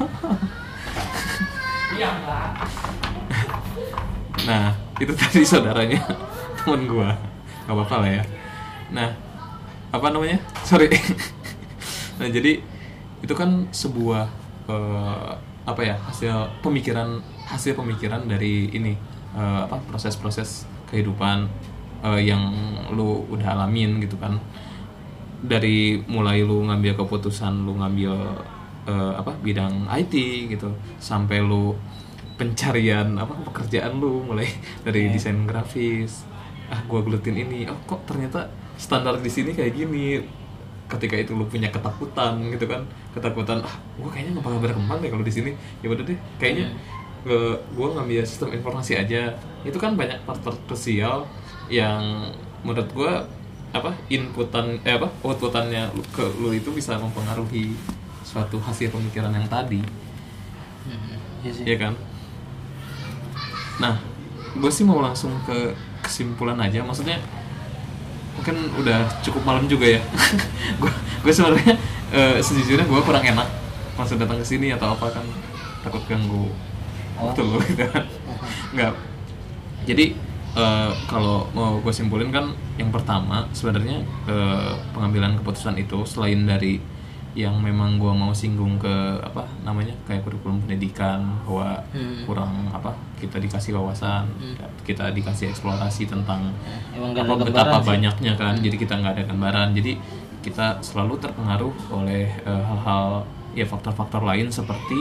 nah itu tadi saudaranya temen gue, nggak apa-apa lah ya. Nah apa namanya sorry nah jadi itu kan sebuah uh, apa ya hasil pemikiran hasil pemikiran dari ini uh, apa proses-proses kehidupan uh, yang lu udah alamin gitu kan, dari mulai lu ngambil keputusan lu ngambil uh, apa bidang I T gitu sampai lu pencarian apa pekerjaan lu mulai dari yeah. desain grafis, ah gua gelutin ini, oh kok ternyata standar di sini kayak gini. Ketika itu lu punya ketakutan gitu kan, ketakutan ah gua kayaknya nggak bakal berkembang deh kalau di sini, ya udah deh kayaknya yeah. gua ngambil sistem informasi aja. Itu kan banyak part-part krusial yang menurut gua apa inputan eh apa outputannya ke lu itu bisa mempengaruhi suatu hasil pemikiran yang tadi. Hmm, iya sih. Iya kan? Nah, gue sih mau langsung ke kesimpulan aja. Maksudnya, mungkin udah cukup malam juga ya. Gue gue sebenarnya uh, sejujurnya gue kurang enak langsung datang ke sini atau apa kan, takut ganggu waktu lo gitu kan. Enggak. Jadi uh, kalau mau gue simpulin kan, yang pertama sebenarnya uh, pengambilan keputusan itu selain dari yang memang gue mau singgung ke apa namanya kayak kurikulum pendidikan bahwa hmm. kurang apa kita dikasih wawasan, hmm. kita dikasih eksplorasi tentang Emang apa betapa banyaknya kan, hmm. jadi kita nggak ada gambaran, jadi kita selalu terpengaruh oleh uh, hal-hal ya faktor-faktor lain seperti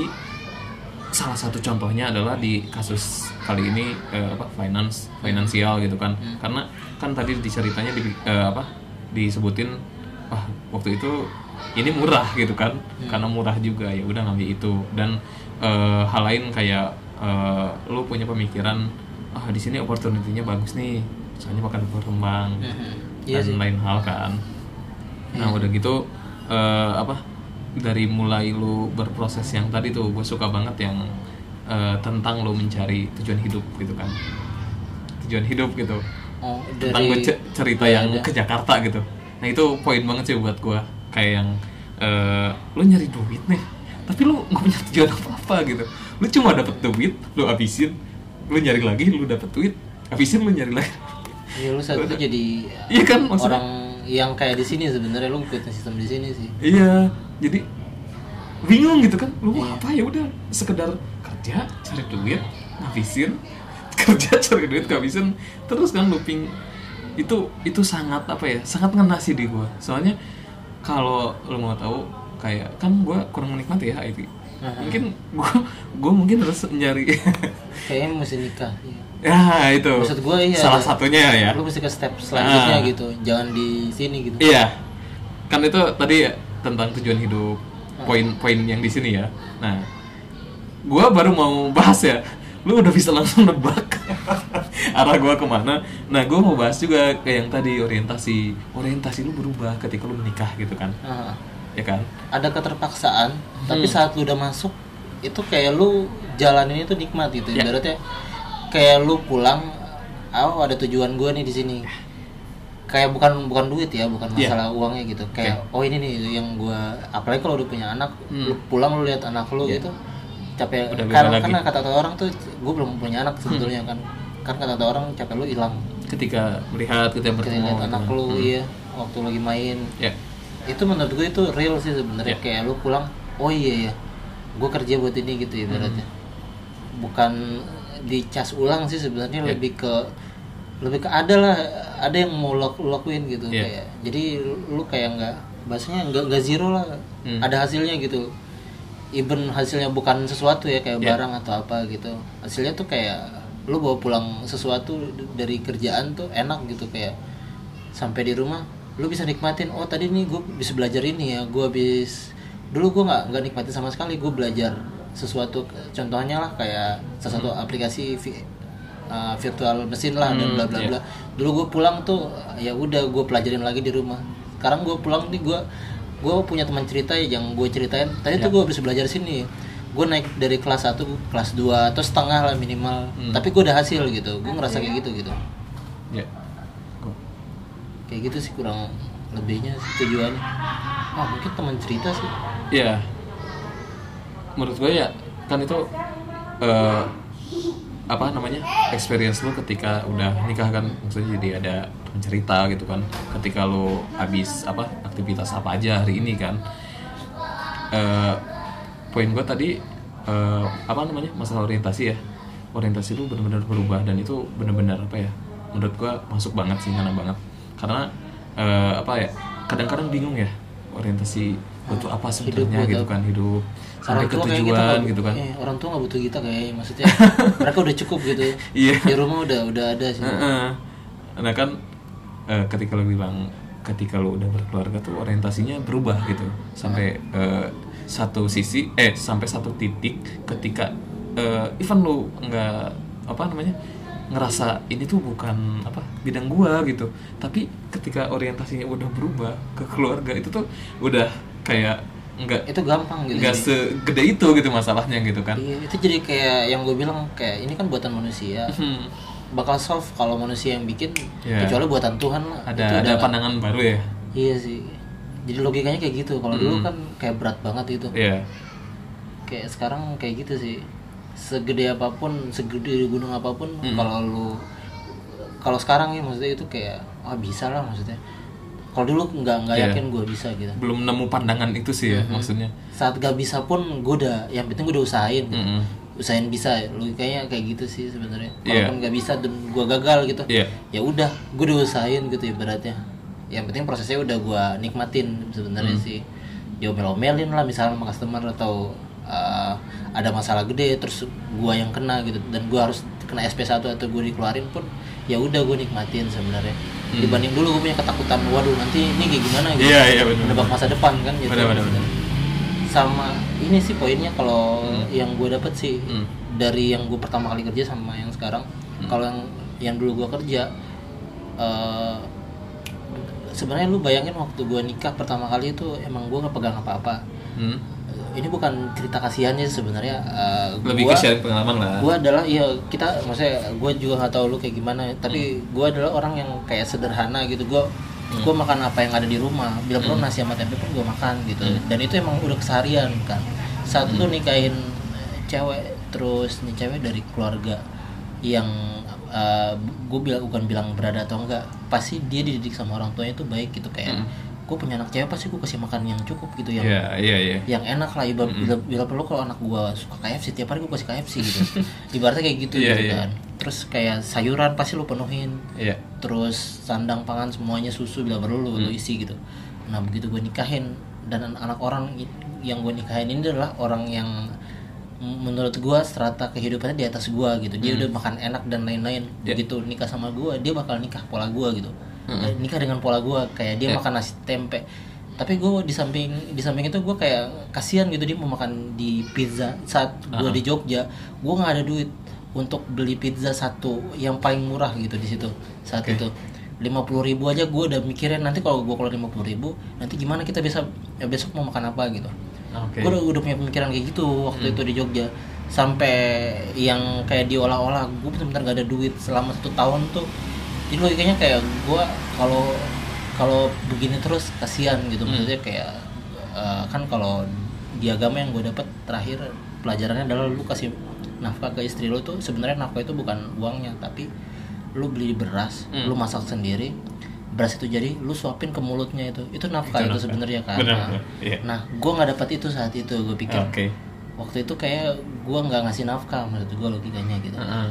salah satu contohnya adalah di kasus kali ini uh, apa finance finansial gitu kan, hmm. karena kan tadi diceritanya di uh, apa disebutin ah waktu itu ini murah gitu kan, hmm. karena murah juga ya udah ngambil itu. Dan uh, hal lain kayak uh, lu punya pemikiran ah di sini opportunity-nya bagus nih soalnya bakal berkembang, hmm. dan yes, lain hal kan. Nah hmm. udah gitu uh, apa dari mulai lu berproses yang tadi tuh gue suka banget yang uh, tentang lu mencari tujuan hidup gitu kan, tujuan hidup gitu, oh, dari, tentang gue cerita ya, yang ya. ke Jakarta gitu. Nah itu poin banget sih buat gue, kayak yang uh, lu nyari duit nih tapi lu nggak punya tujuan apa-apa gitu, lu cuma dapet duit lu habisin, lu nyari lagi lu dapet duit habisin lu nyari lagi. Iya lu saat itu jadi iya kan, orang yang kayak di sini sebenarnya lu ngikutin sistem di sini sih. Iya jadi bingung gitu kan, lu mau iya. apa, ya udah sekedar kerja cari duit habisin, kerja cari duit habisin terus kan looping. Itu itu sangat apa ya, sangat ngena sih di gue. Soalnya kalau lo mau tahu kayak kan gue kurang menikmati ya I T. Uh-huh. Mungkin gue gue mungkin harus nyari. Kayaknya mesti nikah. Ya, ya itu. Maksud gue iya. Salah satunya ya. Lo mesti ke step selanjutnya uh, gitu, jangan di sini gitu. Iya. Kan itu tadi tentang tujuan hidup, uh-huh. poin-poin yang di sini ya. Nah, gue baru mau bahas ya. Lu udah bisa langsung nebak arah gue kemana. Nah gue mau bahas juga kayak yang tadi orientasi orientasi lu berubah ketika lu menikah gitu kan, uh, ya kan ada keterpaksaan, hmm. tapi saat lu udah masuk itu kayak lu jalanin itu nikmat gitu, ya. Ibaratnya kayak lu pulang, oh ada tujuan gue nih di sini. kayak bukan bukan duit ya, bukan Iya. masalah uangnya gitu. Kayak oh ini nih yang gua, apalagi kalau udah punya anak, Hmm. lu pulang lu lihat anak lu Iya. gitu capek. Udah beda Karena lagi. karena kata-kata orang tuh gue belum punya anak sebetulnya kan. Kan kata-kata orang capek lu hilang Ketika melihat kita ketika bertemu lihat gitu anak kan. lu Hmm. iya waktu lagi main. Ya. Itu menurut gue itu real sih sebenarnya. Iya. Kayak lu pulang, oh iya ya, gue kerja buat ini gitu ibaratnya. Bukan dicas ulang sih sebenarnya, Iya. lebih ke lebih ke ada lah, ada yang mau lo lo lakuin gitu. Iya. Kayak jadi lu kayak nggak, bahasanya nggak nggak zero lah. Hmm. Ada hasilnya gitu. Even hasilnya bukan sesuatu ya kayak Iya. barang atau apa gitu, hasilnya tuh kayak lu bawa pulang sesuatu dari kerjaan tuh enak gitu. Kayak sampai di rumah lu bisa nikmatin, oh tadi nih gue bisa belajar ini ya, gue habis dulu gue nggak nggak nikmatin sama sekali, gue belajar sesuatu. Contohnya lah kayak salah satu aplikasi vi- uh, virtual mesin lah dan Hmm, bla bla iya. bla. Dulu gue pulang tuh ya udah gue pelajarin lagi di rumah. Sekarang gue pulang nih, gue gue punya teman cerita ya yang gue ceritain tadi tuh Ya. gue habis belajar sini, gue naik dari kelas satu kelas dua atau setengah lah minimal. Hmm. Tapi gue udah hasil gitu, gue ngerasa kayak gitu gitu Ya. Go. kayak gitu sih kurang lebihnya tujuannya. Ah mungkin teman cerita sih. Ya. Menurut gue ya kan itu eh, apa namanya experience lu ketika udah nikah kan, maksudnya jadi ada teman cerita gitu kan. Ketika lu habis apa aktivitas apa aja hari ini kan. Eh, poin gue tadi eh, apa namanya masalah orientasi ya. Orientasi lu benar-benar berubah dan itu benar-benar apa ya? Menurut gue masuk banget sih, ngena banget. Karena eh, apa ya? Kadang-kadang bingung ya orientasi butuh apa sebenarnya buat gitu apa? kan, hidup sampai ke Orang tua kayak tujuan nggak- gitu kan. eh, orang tua nggak butuh kita kayak maksudnya mereka udah cukup gitu. Iya. Di rumah udah udah ada sih. Heeh. Nah kan eh, ketika lo bilang ketika lo udah berkeluarga tuh orientasinya berubah gitu sampai eh, satu sisi eh sampai satu titik ketika eh, even lo nggak apa namanya ngerasa ini tuh bukan apa bidang gua gitu, tapi ketika orientasinya udah berubah ke keluarga itu tuh udah kayak nggak Itu gampang gitu. nggak sih. segede itu gitu masalahnya gitu kan. Iya, itu jadi kayak yang gue bilang kayak ini kan buatan manusia. Hmm. Bakal solve kalau manusia yang bikin, Iya. kecuali buatan Tuhan lah. Ada Itu ada udah- pandangan baru ya. Iya sih. Jadi logikanya kayak gitu. Kalau dulu kan kayak berat banget itu. Iya. Kayak sekarang kayak gitu sih. Segede apapun, segede gunung apapun, kalau lu kalau sekarang ya maksudnya itu kayak ah bisa lah maksudnya. Kalau dulu nggak nggak Iya. yakin gue bisa gitu. Belum nemu pandangan itu sih ya maksudnya. Saat gak bisa pun gue udah, yang penting gue udah usahain gitu. Mm-mm. Usahain bisa, logikanya kayak gitu sih sebenarnya. Iya. Walaupun nggak bisa dan gue gagal gitu, Iya. ya udah gue udah usahain gitu ibaratnya. Yang penting prosesnya udah gue nikmatin sebenarnya sih. Diomel-omelin lah misalnya sama customer atau uh, ada masalah gede terus gue yang kena gitu dan gue harus kena S P satu atau gue dikeluarin pun ya udah gue nikmatin sebenarnya. Dibanding dulu gue punya ketakutan, waduh nanti ini kayak gimana gitu. Iya, iya, benar. Menebak masa depan kan gitu. Benar, benar, benar. Sama ini sih poinnya kalau yang gue dapet sih Hmm. dari yang gue pertama kali kerja sama yang sekarang. Kalau yang yang dulu gue kerja eh, sebenarnya lu bayangin waktu gue nikah pertama kali itu emang gue nggak pegang apa-apa. Hmm. Ini bukan cerita kasihannya sebenarnya. eh, Lebih gua- ke sharing pengalaman lah. gue adalah iya kita maksudnya gue juga nggak tahu lu kayak gimana tapi gue adalah orang yang kayak sederhana gitu. Gue gue makan apa yang ada di rumah, bila perlu nasi sama tempe pun gue makan gitu. Dan itu emang udah keseharian kan. Saat lu nikahin cewek terus nih cewek dari keluarga yang gue bilang bukan bilang berada atau enggak, pasti dia dididik sama orang tuanya itu baik gitu. Kayak gue punya anak cewek pasti gue kasih makan yang cukup gitu, yang Iya, iya, iya. yang enak lah. Iba, bila, bila perlu kalau anak gua suka K F C tiap hari gua kasih K F C gitu. Ibaratnya kayak gitu Iya, gitu iya. kan. Terus kayak sayuran pasti lu penuhin. Iya. Terus sandang pangan semuanya, susu bila perlu lu, lu isi gitu. Nah begitu gue nikahin dan anak orang yang gue nikahin ini adalah orang yang menurut gue strata kehidupannya di atas gue gitu. Dia udah makan enak dan lain-lain. Yeah. Begitu nikah sama gue, dia bakal nikah pola gue gitu. Eh, nikah dengan pola gue, kayak dia Yeah. makan nasi tempe. Tapi gue di samping di samping itu gue kayak kasihan gitu, dia mau makan di pizza. Saat gue di Jogja, gue nggak ada duit untuk beli pizza satu yang paling murah gitu di situ saat Oke. itu. lima puluh ribu aja gue udah mikirin nanti kalau gue keluar lima puluh ribu nanti gimana kita bisa ya besok mau makan apa gitu. Oke. Gue udah, udah punya pemikiran kayak gitu waktu itu di Jogja. Sampai yang kayak diolah-olah, gue benar-benar gak ada duit selama satu tahun tuh. Jadi logikanya kayak gue kalau kalau begini terus kasihan gitu. Hmm. Maksudnya kayak uh, kan kalau di agama yang gue dapat terakhir pelajarannya adalah lu kasih nafkah ke istri lu tuh sebenarnya nafkah itu bukan uangnya, tapi lu beli beras, Hmm. lu masak sendiri, beras itu jadi lu suapin ke mulutnya, itu itu nafkah Itu itu, nafkah. sebenarnya kan. Benar, Nah, benar. Iya. nah gue nggak dapat itu saat itu. Gue pikir Oke. waktu itu kayak gue nggak ngasih nafkah, menurut gue logikanya gitu. Heeh.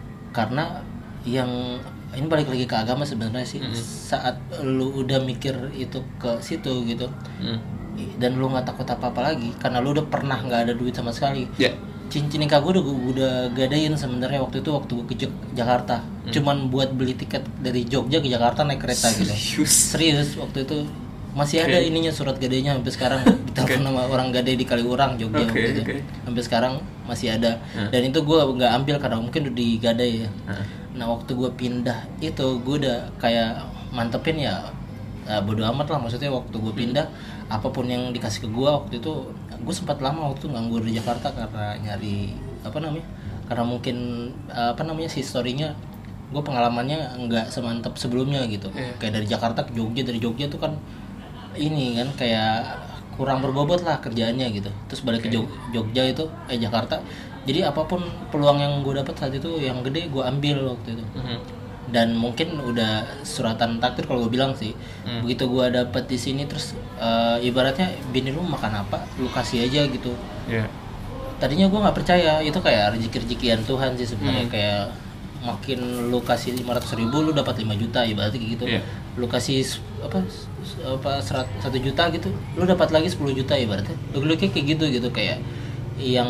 Karena yang ini balik lagi ke agama sebenarnya sih. Mm-hmm. Saat lu udah mikir itu ke situ gitu, Hmm. dan lu nggak takut apa-apa lagi karena lu udah pernah nggak ada duit sama sekali. Ya. Cincin nikah gue udah gue udah gadain sebenarnya waktu itu, waktu gue ke Jog- Jakarta. Hmm. Cuman buat beli tiket dari Jogja ke Jakarta naik kereta gitu. Serius? Serius waktu itu masih Oke. ada ininya, surat gadainya sampai sekarang. Ditelepon sama orang gadai di Kaliurang Jogja Oke, waktu itu. oke. Sampai sekarang masih ada. Hmm. Dan itu gue nggak ambil karena mungkin udah digadai ya. Heeh. Nah waktu gue pindah itu gue udah kayak mantepin ya, uh, bodo amat lah. Maksudnya waktu gue pindah apapun yang dikasih ke gue waktu itu, gue sempat lama waktu itu nganggur di Jakarta karena nyari apa namanya, karena mungkin uh, apa namanya sih historinya, gue pengalamannya nggak semantap sebelumnya gitu. Iya. Kayak dari Jakarta ke Jogja, dari Jogja tuh kan ini kan kayak kurang berbobot lah kerjaannya gitu. Terus balik ke Oke. Jog- Jogja itu eh Jakarta, jadi apapun peluang yang gue dapat saat itu yang gede gue ambil waktu itu. Mhm. Dan mungkin udah suratan takdir kalau gue bilang sih. Hmm. Begitu gue dapet di sini terus uh, ibaratnya bini lu makan apa lu kasih aja gitu. Ya. Tadinya gue nggak percaya itu kayak rezeki-rezekian Tuhan sih sebenarnya. Hmm. Kayak makin lu kasih lima ratus ribu lu dapat lima juta ibaratnya kayak gitu. Iya. Lu kasih s- apa s- apa serat- satu juta gitu lu dapat lagi sepuluh juta ibaratnya. Lu kayak kayak gitu gitu kayak yang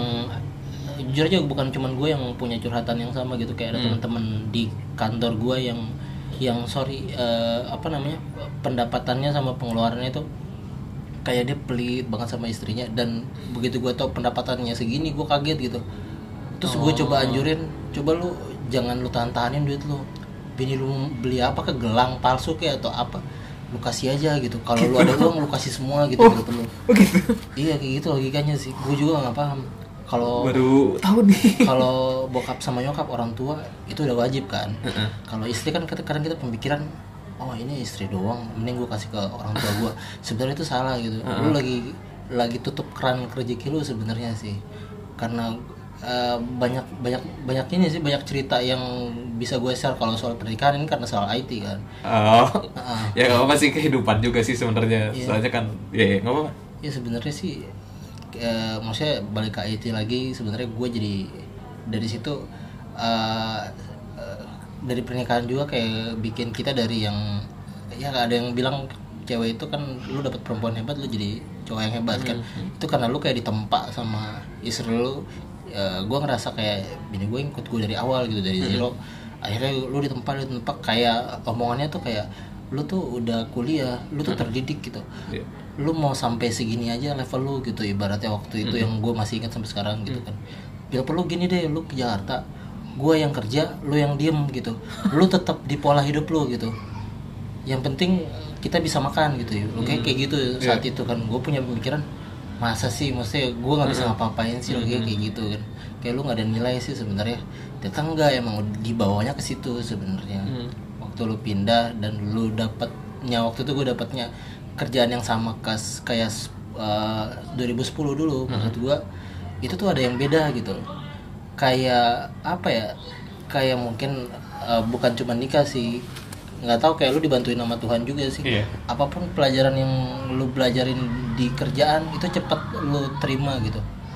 jujur aja bukan cuman gue yang punya curhatan yang sama gitu, kayak ada Hmm. teman-teman di kantor gue yang yang sorry eh, apa namanya pendapatannya sama pengeluarannya itu kayak dia pelit banget sama istrinya, dan begitu gue tau pendapatannya segini gue kaget gitu. Terus gue Oh. coba anjurin, coba lu jangan lu tahan-tahanin duit lu, bini lu beli apa ke gelang palsu kayak atau apa lu kasih aja gitu, kalau lu ada uang lu kasih semua gitu. Oh. Gitu lu. Oh gitu. Iya kayak gitu logikanya sih, gue juga nggak paham. Kalau Baru tahu nih. kalau bokap sama nyokap orang tua itu udah wajib kan. Heeh. Kalau istri kan kadang kita pemikiran, oh ini istri doang, mending gue kasih ke orang tua gue. Sebenarnya itu salah gitu. Lu lagi lagi tutup keran rezeki lu sebenarnya sih. Karena eh, banyak banyak banyak ini sih, banyak cerita yang bisa gue share kalau soal pernikahan ini karena soal I T kan. Oh. Heeh. Ya nggak apa sih, kehidupan juga sih sebenarnya. Iya. Soalnya kan, ya ya, nggak apa-apa. Ya sebenarnya sih eh, maksudnya balik ke I T lagi, sebenarnya gue jadi dari situ eh, eh, dari pernikahan juga kayak bikin kita dari yang ya ada yang bilang cewek itu kan lu dapat perempuan hebat lu jadi cowok yang hebat kan. Itu karena lu kayak ditempa sama istri lu. Eh, gue ngerasa kayak bini gue ikut gue dari awal gitu, dari zero. Akhirnya lu ditempa lu ditempa kayak omongannya tuh kayak lu tuh udah kuliah, lu tuh terdidik gitu. Iya. Lu mau sampai segini aja level lu gitu, ibaratnya waktu itu yang gue masih ingat sampai sekarang gitu kan. Bila perlu gini deh, lu ke Jakarta, gue yang kerja, lu yang diem gitu. Lu tetap di pola hidup lu gitu. Yang penting kita bisa makan gitu ya. Lu kayak kayak gitu saat Iya. itu kan. Gue punya pemikiran, masa sih, maksudnya gue nggak bisa ngapa-ngapain sih, lu kayak kayak gitu kan. Kayak lu nggak ada nilai sih sebenarnya. Ternyata enggak, emang dibawanya ke situ sebenarnya. Hmm. Waktu lu pindah dan lu dapatnya waktu itu gue dapatnya kerjaan yang sama kas kayak uh, dua ribu sepuluh dulu. Menurut gue itu tuh ada yang beda gitu, kayak apa ya, kayak mungkin uh, bukan cuma nikah sih, nggak tahu, kayak lu dibantuin sama Tuhan juga sih. Iya. Apapun pelajaran yang lu pelajarin di kerjaan itu cepet lu terima gitu.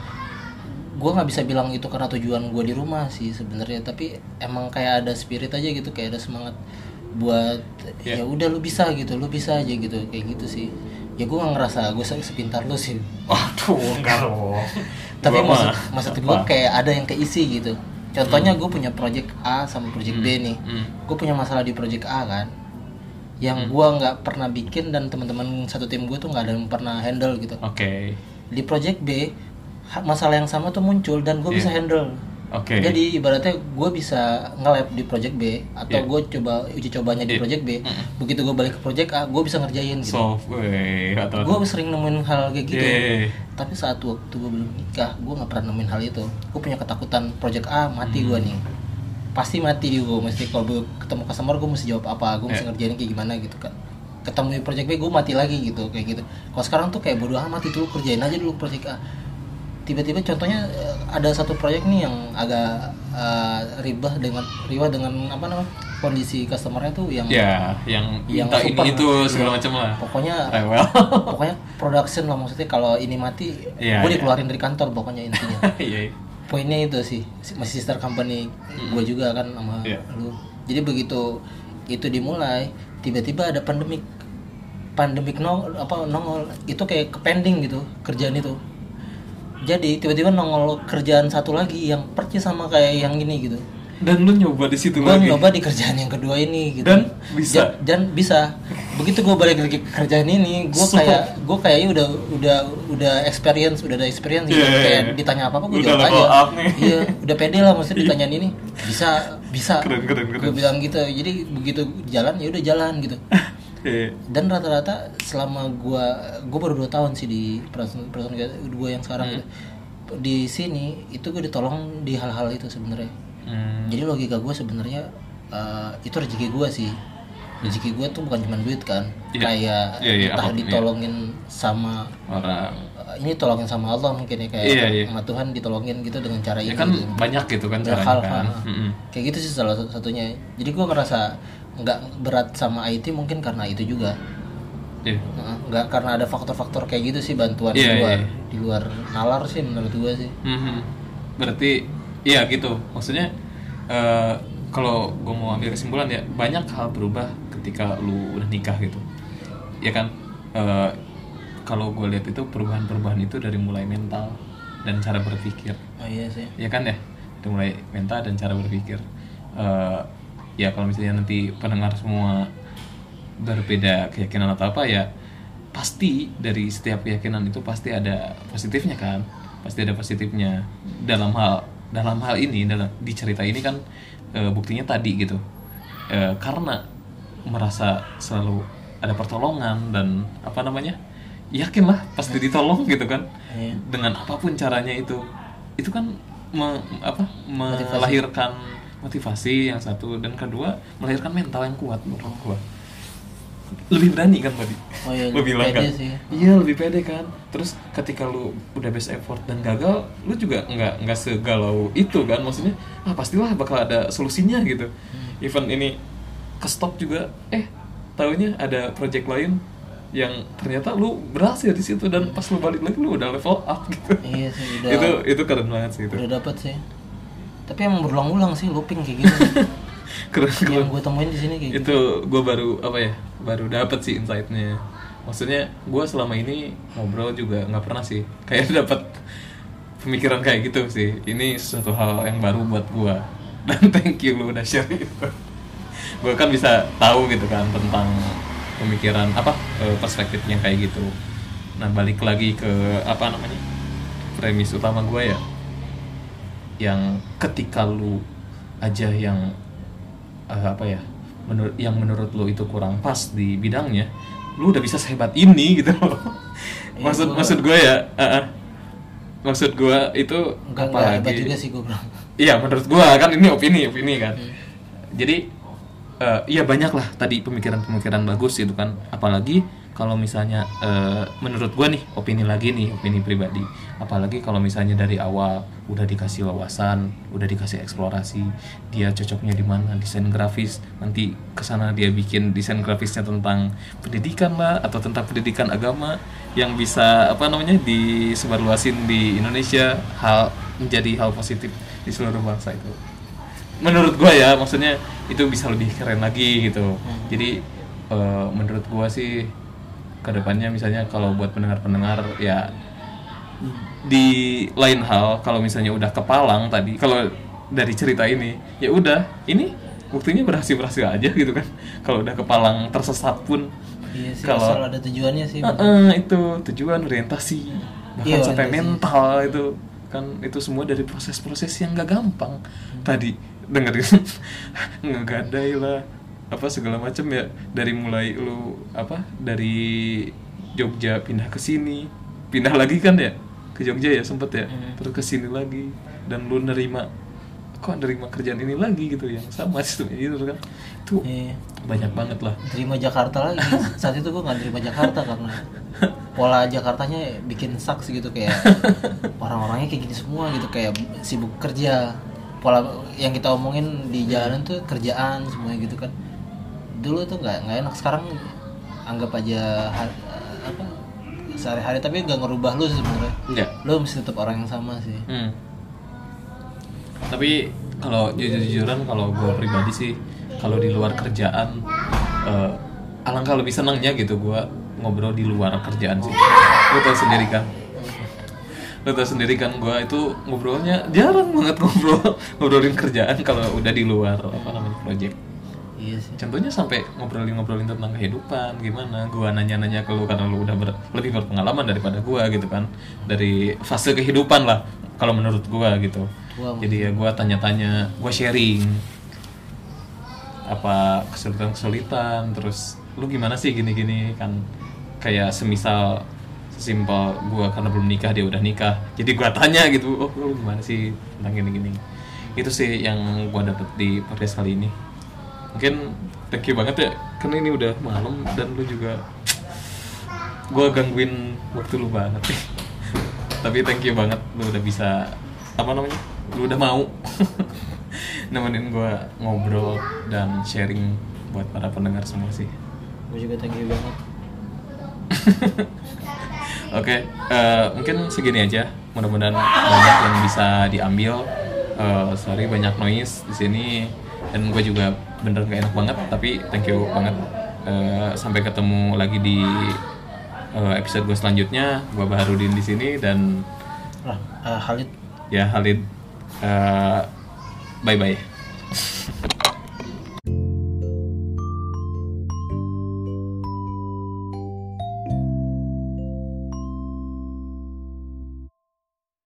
Gue nggak bisa bilang itu karena tujuan gue di rumah sih sebenarnya, tapi emang kayak ada spirit aja gitu, kayak ada semangat buat Yeah. ya udah lu bisa gitu, lu bisa aja gitu, kayak gitu sih. Ya gue nggak ngerasa gue sepintar lu sih, Waduh, enggak dong. tapi Gua maksud mah maksud apa? gue kayak ada yang keisi gitu. Contohnya gue punya project A sama project B nih. Hmm. Gue punya masalah di project A kan, yang gue nggak pernah bikin dan teman-teman satu tim gue tuh nggak ada yang pernah handle gitu. Oke. Di project B ha- masalah yang sama tuh muncul dan gue Iya. bisa handle. Oke. Jadi ibaratnya gue bisa nge-lab di project B atau Iya. gue coba uji cobanya di Iya. project B. Begitu gue balik ke project A, gue bisa ngerjain gitu. Software atau Gue sering nemuin hal kayak gitu. Yeay. Tapi saat waktu gue belum nikah, gue nggak pernah nemuin hal itu. Gue punya ketakutan project A mati gue nih. pasti mati di gue, mesti kalau gue ketemu customer gue mesti jawab apa, gue mesti Yeah. ngerjain kayak gimana gitu kan. Ketemu di project B gue mati lagi gitu kayak gitu. Kalau sekarang tuh kayak bodo amat itu, kerjain aja dulu project A. Tiba-tiba contohnya eh, ada satu proyek nih yang agak uh, ribah dengan ribah dengan apa namanya kondisi customernya tuh yang Ya, yang yang minta super, ini itu segala iya. macam lah. Pokoknya Rewel. pokoknya production lah, maksudnya kalau ini mati Iya, gue iya. dikeluarin dari kantor pokoknya intinya. Iya. Poinnya itu sih, masih sister company gue juga kan sama Iya. lu. Jadi begitu itu dimulai, tiba-tiba ada pandemik, pandemik nongol apa nongol itu kayak ke pending gitu kerjaan itu. Jadi tiba-tiba nongol kerjaan satu lagi yang percis sama kayak yang ini gitu. Dan lu nyoba di situ Gue lagi. nyoba di kerjaan yang kedua ini gitu. Dan bisa? Ja- dan bisa. Begitu gue balik lagi ke kerjaan ini, gue So- kayak gue kayaknya udah udah udah experience, udah ada experience gitu. Yeah, yeah, Kayak yeah. ditanya apa-apa gue Udah jawab level aja. up nih. Iya, udah pede lah maksudnya ditanyain ini. Bisa, bisa. Keren, keren, keren. Gue bilang gitu. Jadi begitu jalan ya udah jalan gitu. Iya. Dan rata-rata selama gue gue baru dua tahun sih di perusahaan perusahaan gue yang sekarang Hmm. gitu. Di sini itu gue ditolong di hal-hal itu sebenarnya. Hmm. Jadi logika gue sebenarnya uh, itu rezeki gue sih. Rezeki gue tuh bukan cuma duit kan. Iya. Kayak Iya, iya, entah apapun, ditolongin sama Orang. uh, ini tolongin sama Allah mungkin ya, kayak Iya, iya. sama Tuhan ditolongin gitu dengan cara Ya ini. kan gitu. banyak gitu kan Banyak caranya hal, kan. ha. Mm-mm. Kayak gitu sih salah satu- satunya. Jadi gue ngerasa nggak berat sama I T mungkin karena itu juga. Iya. Nah, nggak karena ada faktor-faktor kayak gitu sih, bantuan Iya, di luar iya. di luar nalar sih menurut gue sih. Mhm. Berarti iya gitu. Maksudnya eh, kalau gue mau ambil kesimpulan ya, banyak hal berubah ketika lu udah nikah gitu. Ya kan? Eh, kalau gue lihat itu perubahan-perubahan itu dari mulai mental dan cara berpikir. Oh iya sih. Ya kan ya? Dari mulai mental dan cara berpikir. Eh, ya kalau misalnya nanti pendengar semua berbeda keyakinan atau apa ya, pasti dari setiap keyakinan itu pasti ada positifnya kan, pasti ada positifnya dalam hal dalam hal ini dalam di cerita ini kan e, buktinya tadi gitu. E, karena merasa selalu ada pertolongan dan apa namanya, yakin lah pasti ditolong gitu kan. Iya. Dengan apapun caranya itu itu kan me- apa Motivasi. melahirkan motivasi yang satu, dan kedua melahirkan mental yang kuat menurut gua. Lebih berani kan tadi. Oh iya, Lu lebih bilang pede kan? sih. Iya, lebih pede kan. Terus ketika lu udah best effort dan gagal, lu juga nggak nggak segalau itu kan. Maksudnya, ah pastilah bakal ada solusinya gitu. Hmm. Even ini ke stop juga, eh taunya ada project lain yang ternyata lu berhasil di situ, dan pas lu balik lagi lu udah level up gitu. Iya sih, udah itu itu keren banget sih itu. udah dapet sih. Tapi emang berulang-ulang sih looping kayak gitu. Keren keren. Yang gue temuin di sini kayak gitu. Itu gue baru apa ya, baru dapet sih insight-nya. Maksudnya gue selama ini ngobrol juga nggak pernah sih kayak dapet pemikiran kayak gitu sih. Ini sesuatu hal yang baru buat gue, dan thank you lu udah share itu. Gue kan bisa tahu gitu kan tentang pemikiran apa, eh, perspektifnya kayak gitu. Nah balik lagi ke apa namanya, premis utama gue ya, yang ketika lu aja yang uh, apa ya, menurut yang menurut lu itu kurang pas di bidangnya, lu udah bisa sehebat ini gitu loh. Iya, maksud gua- maksud gue ya, uh, uh, maksud gue itu Enggak enggak hebat apalagi, juga sih gue bilang. iya menurut gue kan ini opini opini kan. Hmm. Jadi uh, iya banyak lah tadi pemikiran-pemikiran bagus itu kan, apalagi kalau misalnya uh, menurut gue nih, opini lagi nih, opini pribadi, apalagi kalau misalnya dari awal udah dikasih wawasan, udah dikasih eksplorasi, dia cocoknya di mana, desain grafis, nanti kesana dia bikin desain grafisnya tentang pendidikan lah, atau tentang pendidikan agama yang bisa apa namanya disebarluasin di Indonesia, hal menjadi hal positif di seluruh bangsa itu. Menurut gue ya, maksudnya itu bisa lebih keren lagi gitu. Jadi uh, menurut gue sih kedepannya misalnya kalau buat pendengar-pendengar ya, di lain hal kalau misalnya udah kepalang tadi, kalau dari cerita ini ya udah, ini buktinya berhasil-berhasil aja gitu kan. Kalau udah kepalang tersesat pun, Iya sih, kalau asal ada tujuannya sih. uh-uh, itu tujuan, orientasi, bahkan Iya, sampai orientasi. mental itu kan, itu semua dari proses-proses yang gak gampang. Tadi dengerin ngegadai lah apa segala macam ya, dari mulai lu apa dari Jogja pindah ke sini, pindah lagi kan ya ke Jogja ya sempet ya, Hmm. terus ke sini lagi, dan lu nerima kok nerima kerjaan ini lagi gitu yang sama sistemnya gitu kan. Itu Iya. banyak banget lah. Terima Jakarta lagi. Saat itu gue nggak terima Jakarta karena pola Jakartanya bikin saks gitu, kayak orang-orangnya kayak gini semua gitu, kayak sibuk kerja. Pola yang kita omongin di jalanan tuh kerjaan semuanya gitu kan. Dulu tuh nggak nggak enak, sekarang anggap aja har- apa sehari-hari, tapi nggak ngerubah lu sih sebenarnya. Enggak. Lu masih tetap orang yang sama sih. Hmm. Tapi kalau jujur-jujuran kalau gue pribadi sih, kalau di luar kerjaan eh, alangkah lebih senangnya gitu gue ngobrol di luar kerjaan sih. Lo tau sendiri kan, lo tau sendiri kan gue itu ngobrolnya jarang banget ngobrol ngobrolin kerjaan kalau udah di luar apa namanya project. Iya sih. Contohnya sampai ngobrolin-ngobrolin tentang kehidupan gimana, gue nanya-nanya ke lu karena lu udah ber, lebih berpengalaman daripada gue gitu kan, dari fase kehidupan lah kalau menurut gue gitu. Wah, Jadi ya gue tanya-tanya, gue sharing apa kesulitan-kesulitan, terus lu gimana sih gini-gini kan, kayak semisal sesimpel gue karena belum nikah dia udah nikah, jadi gue tanya gitu, oh lu gimana sih tentang gini-gini. Itu sih yang gue dapet di podcast kali ini. Mungkin thank you banget ya, karena ini udah malam dan lu juga gue gangguin waktu lu banget nih. Tapi thank you banget lu udah bisa apa namanya, lu udah mau nemenin gue ngobrol dan sharing buat para pendengar semua sih. Gue juga thank you banget. Oke, okay, uh, mungkin segini aja. Mudah-mudahan banyak yang bisa diambil. Uh, sorry banyak noise di sini dan gue juga bener gak enak banget. Tapi thank you banget. Uh, sampai ketemu lagi di uh, episode gue selanjutnya. Gue Baharudin di sini dan Lah, uh, Khalid. ya Khalid. Uh, bye bye.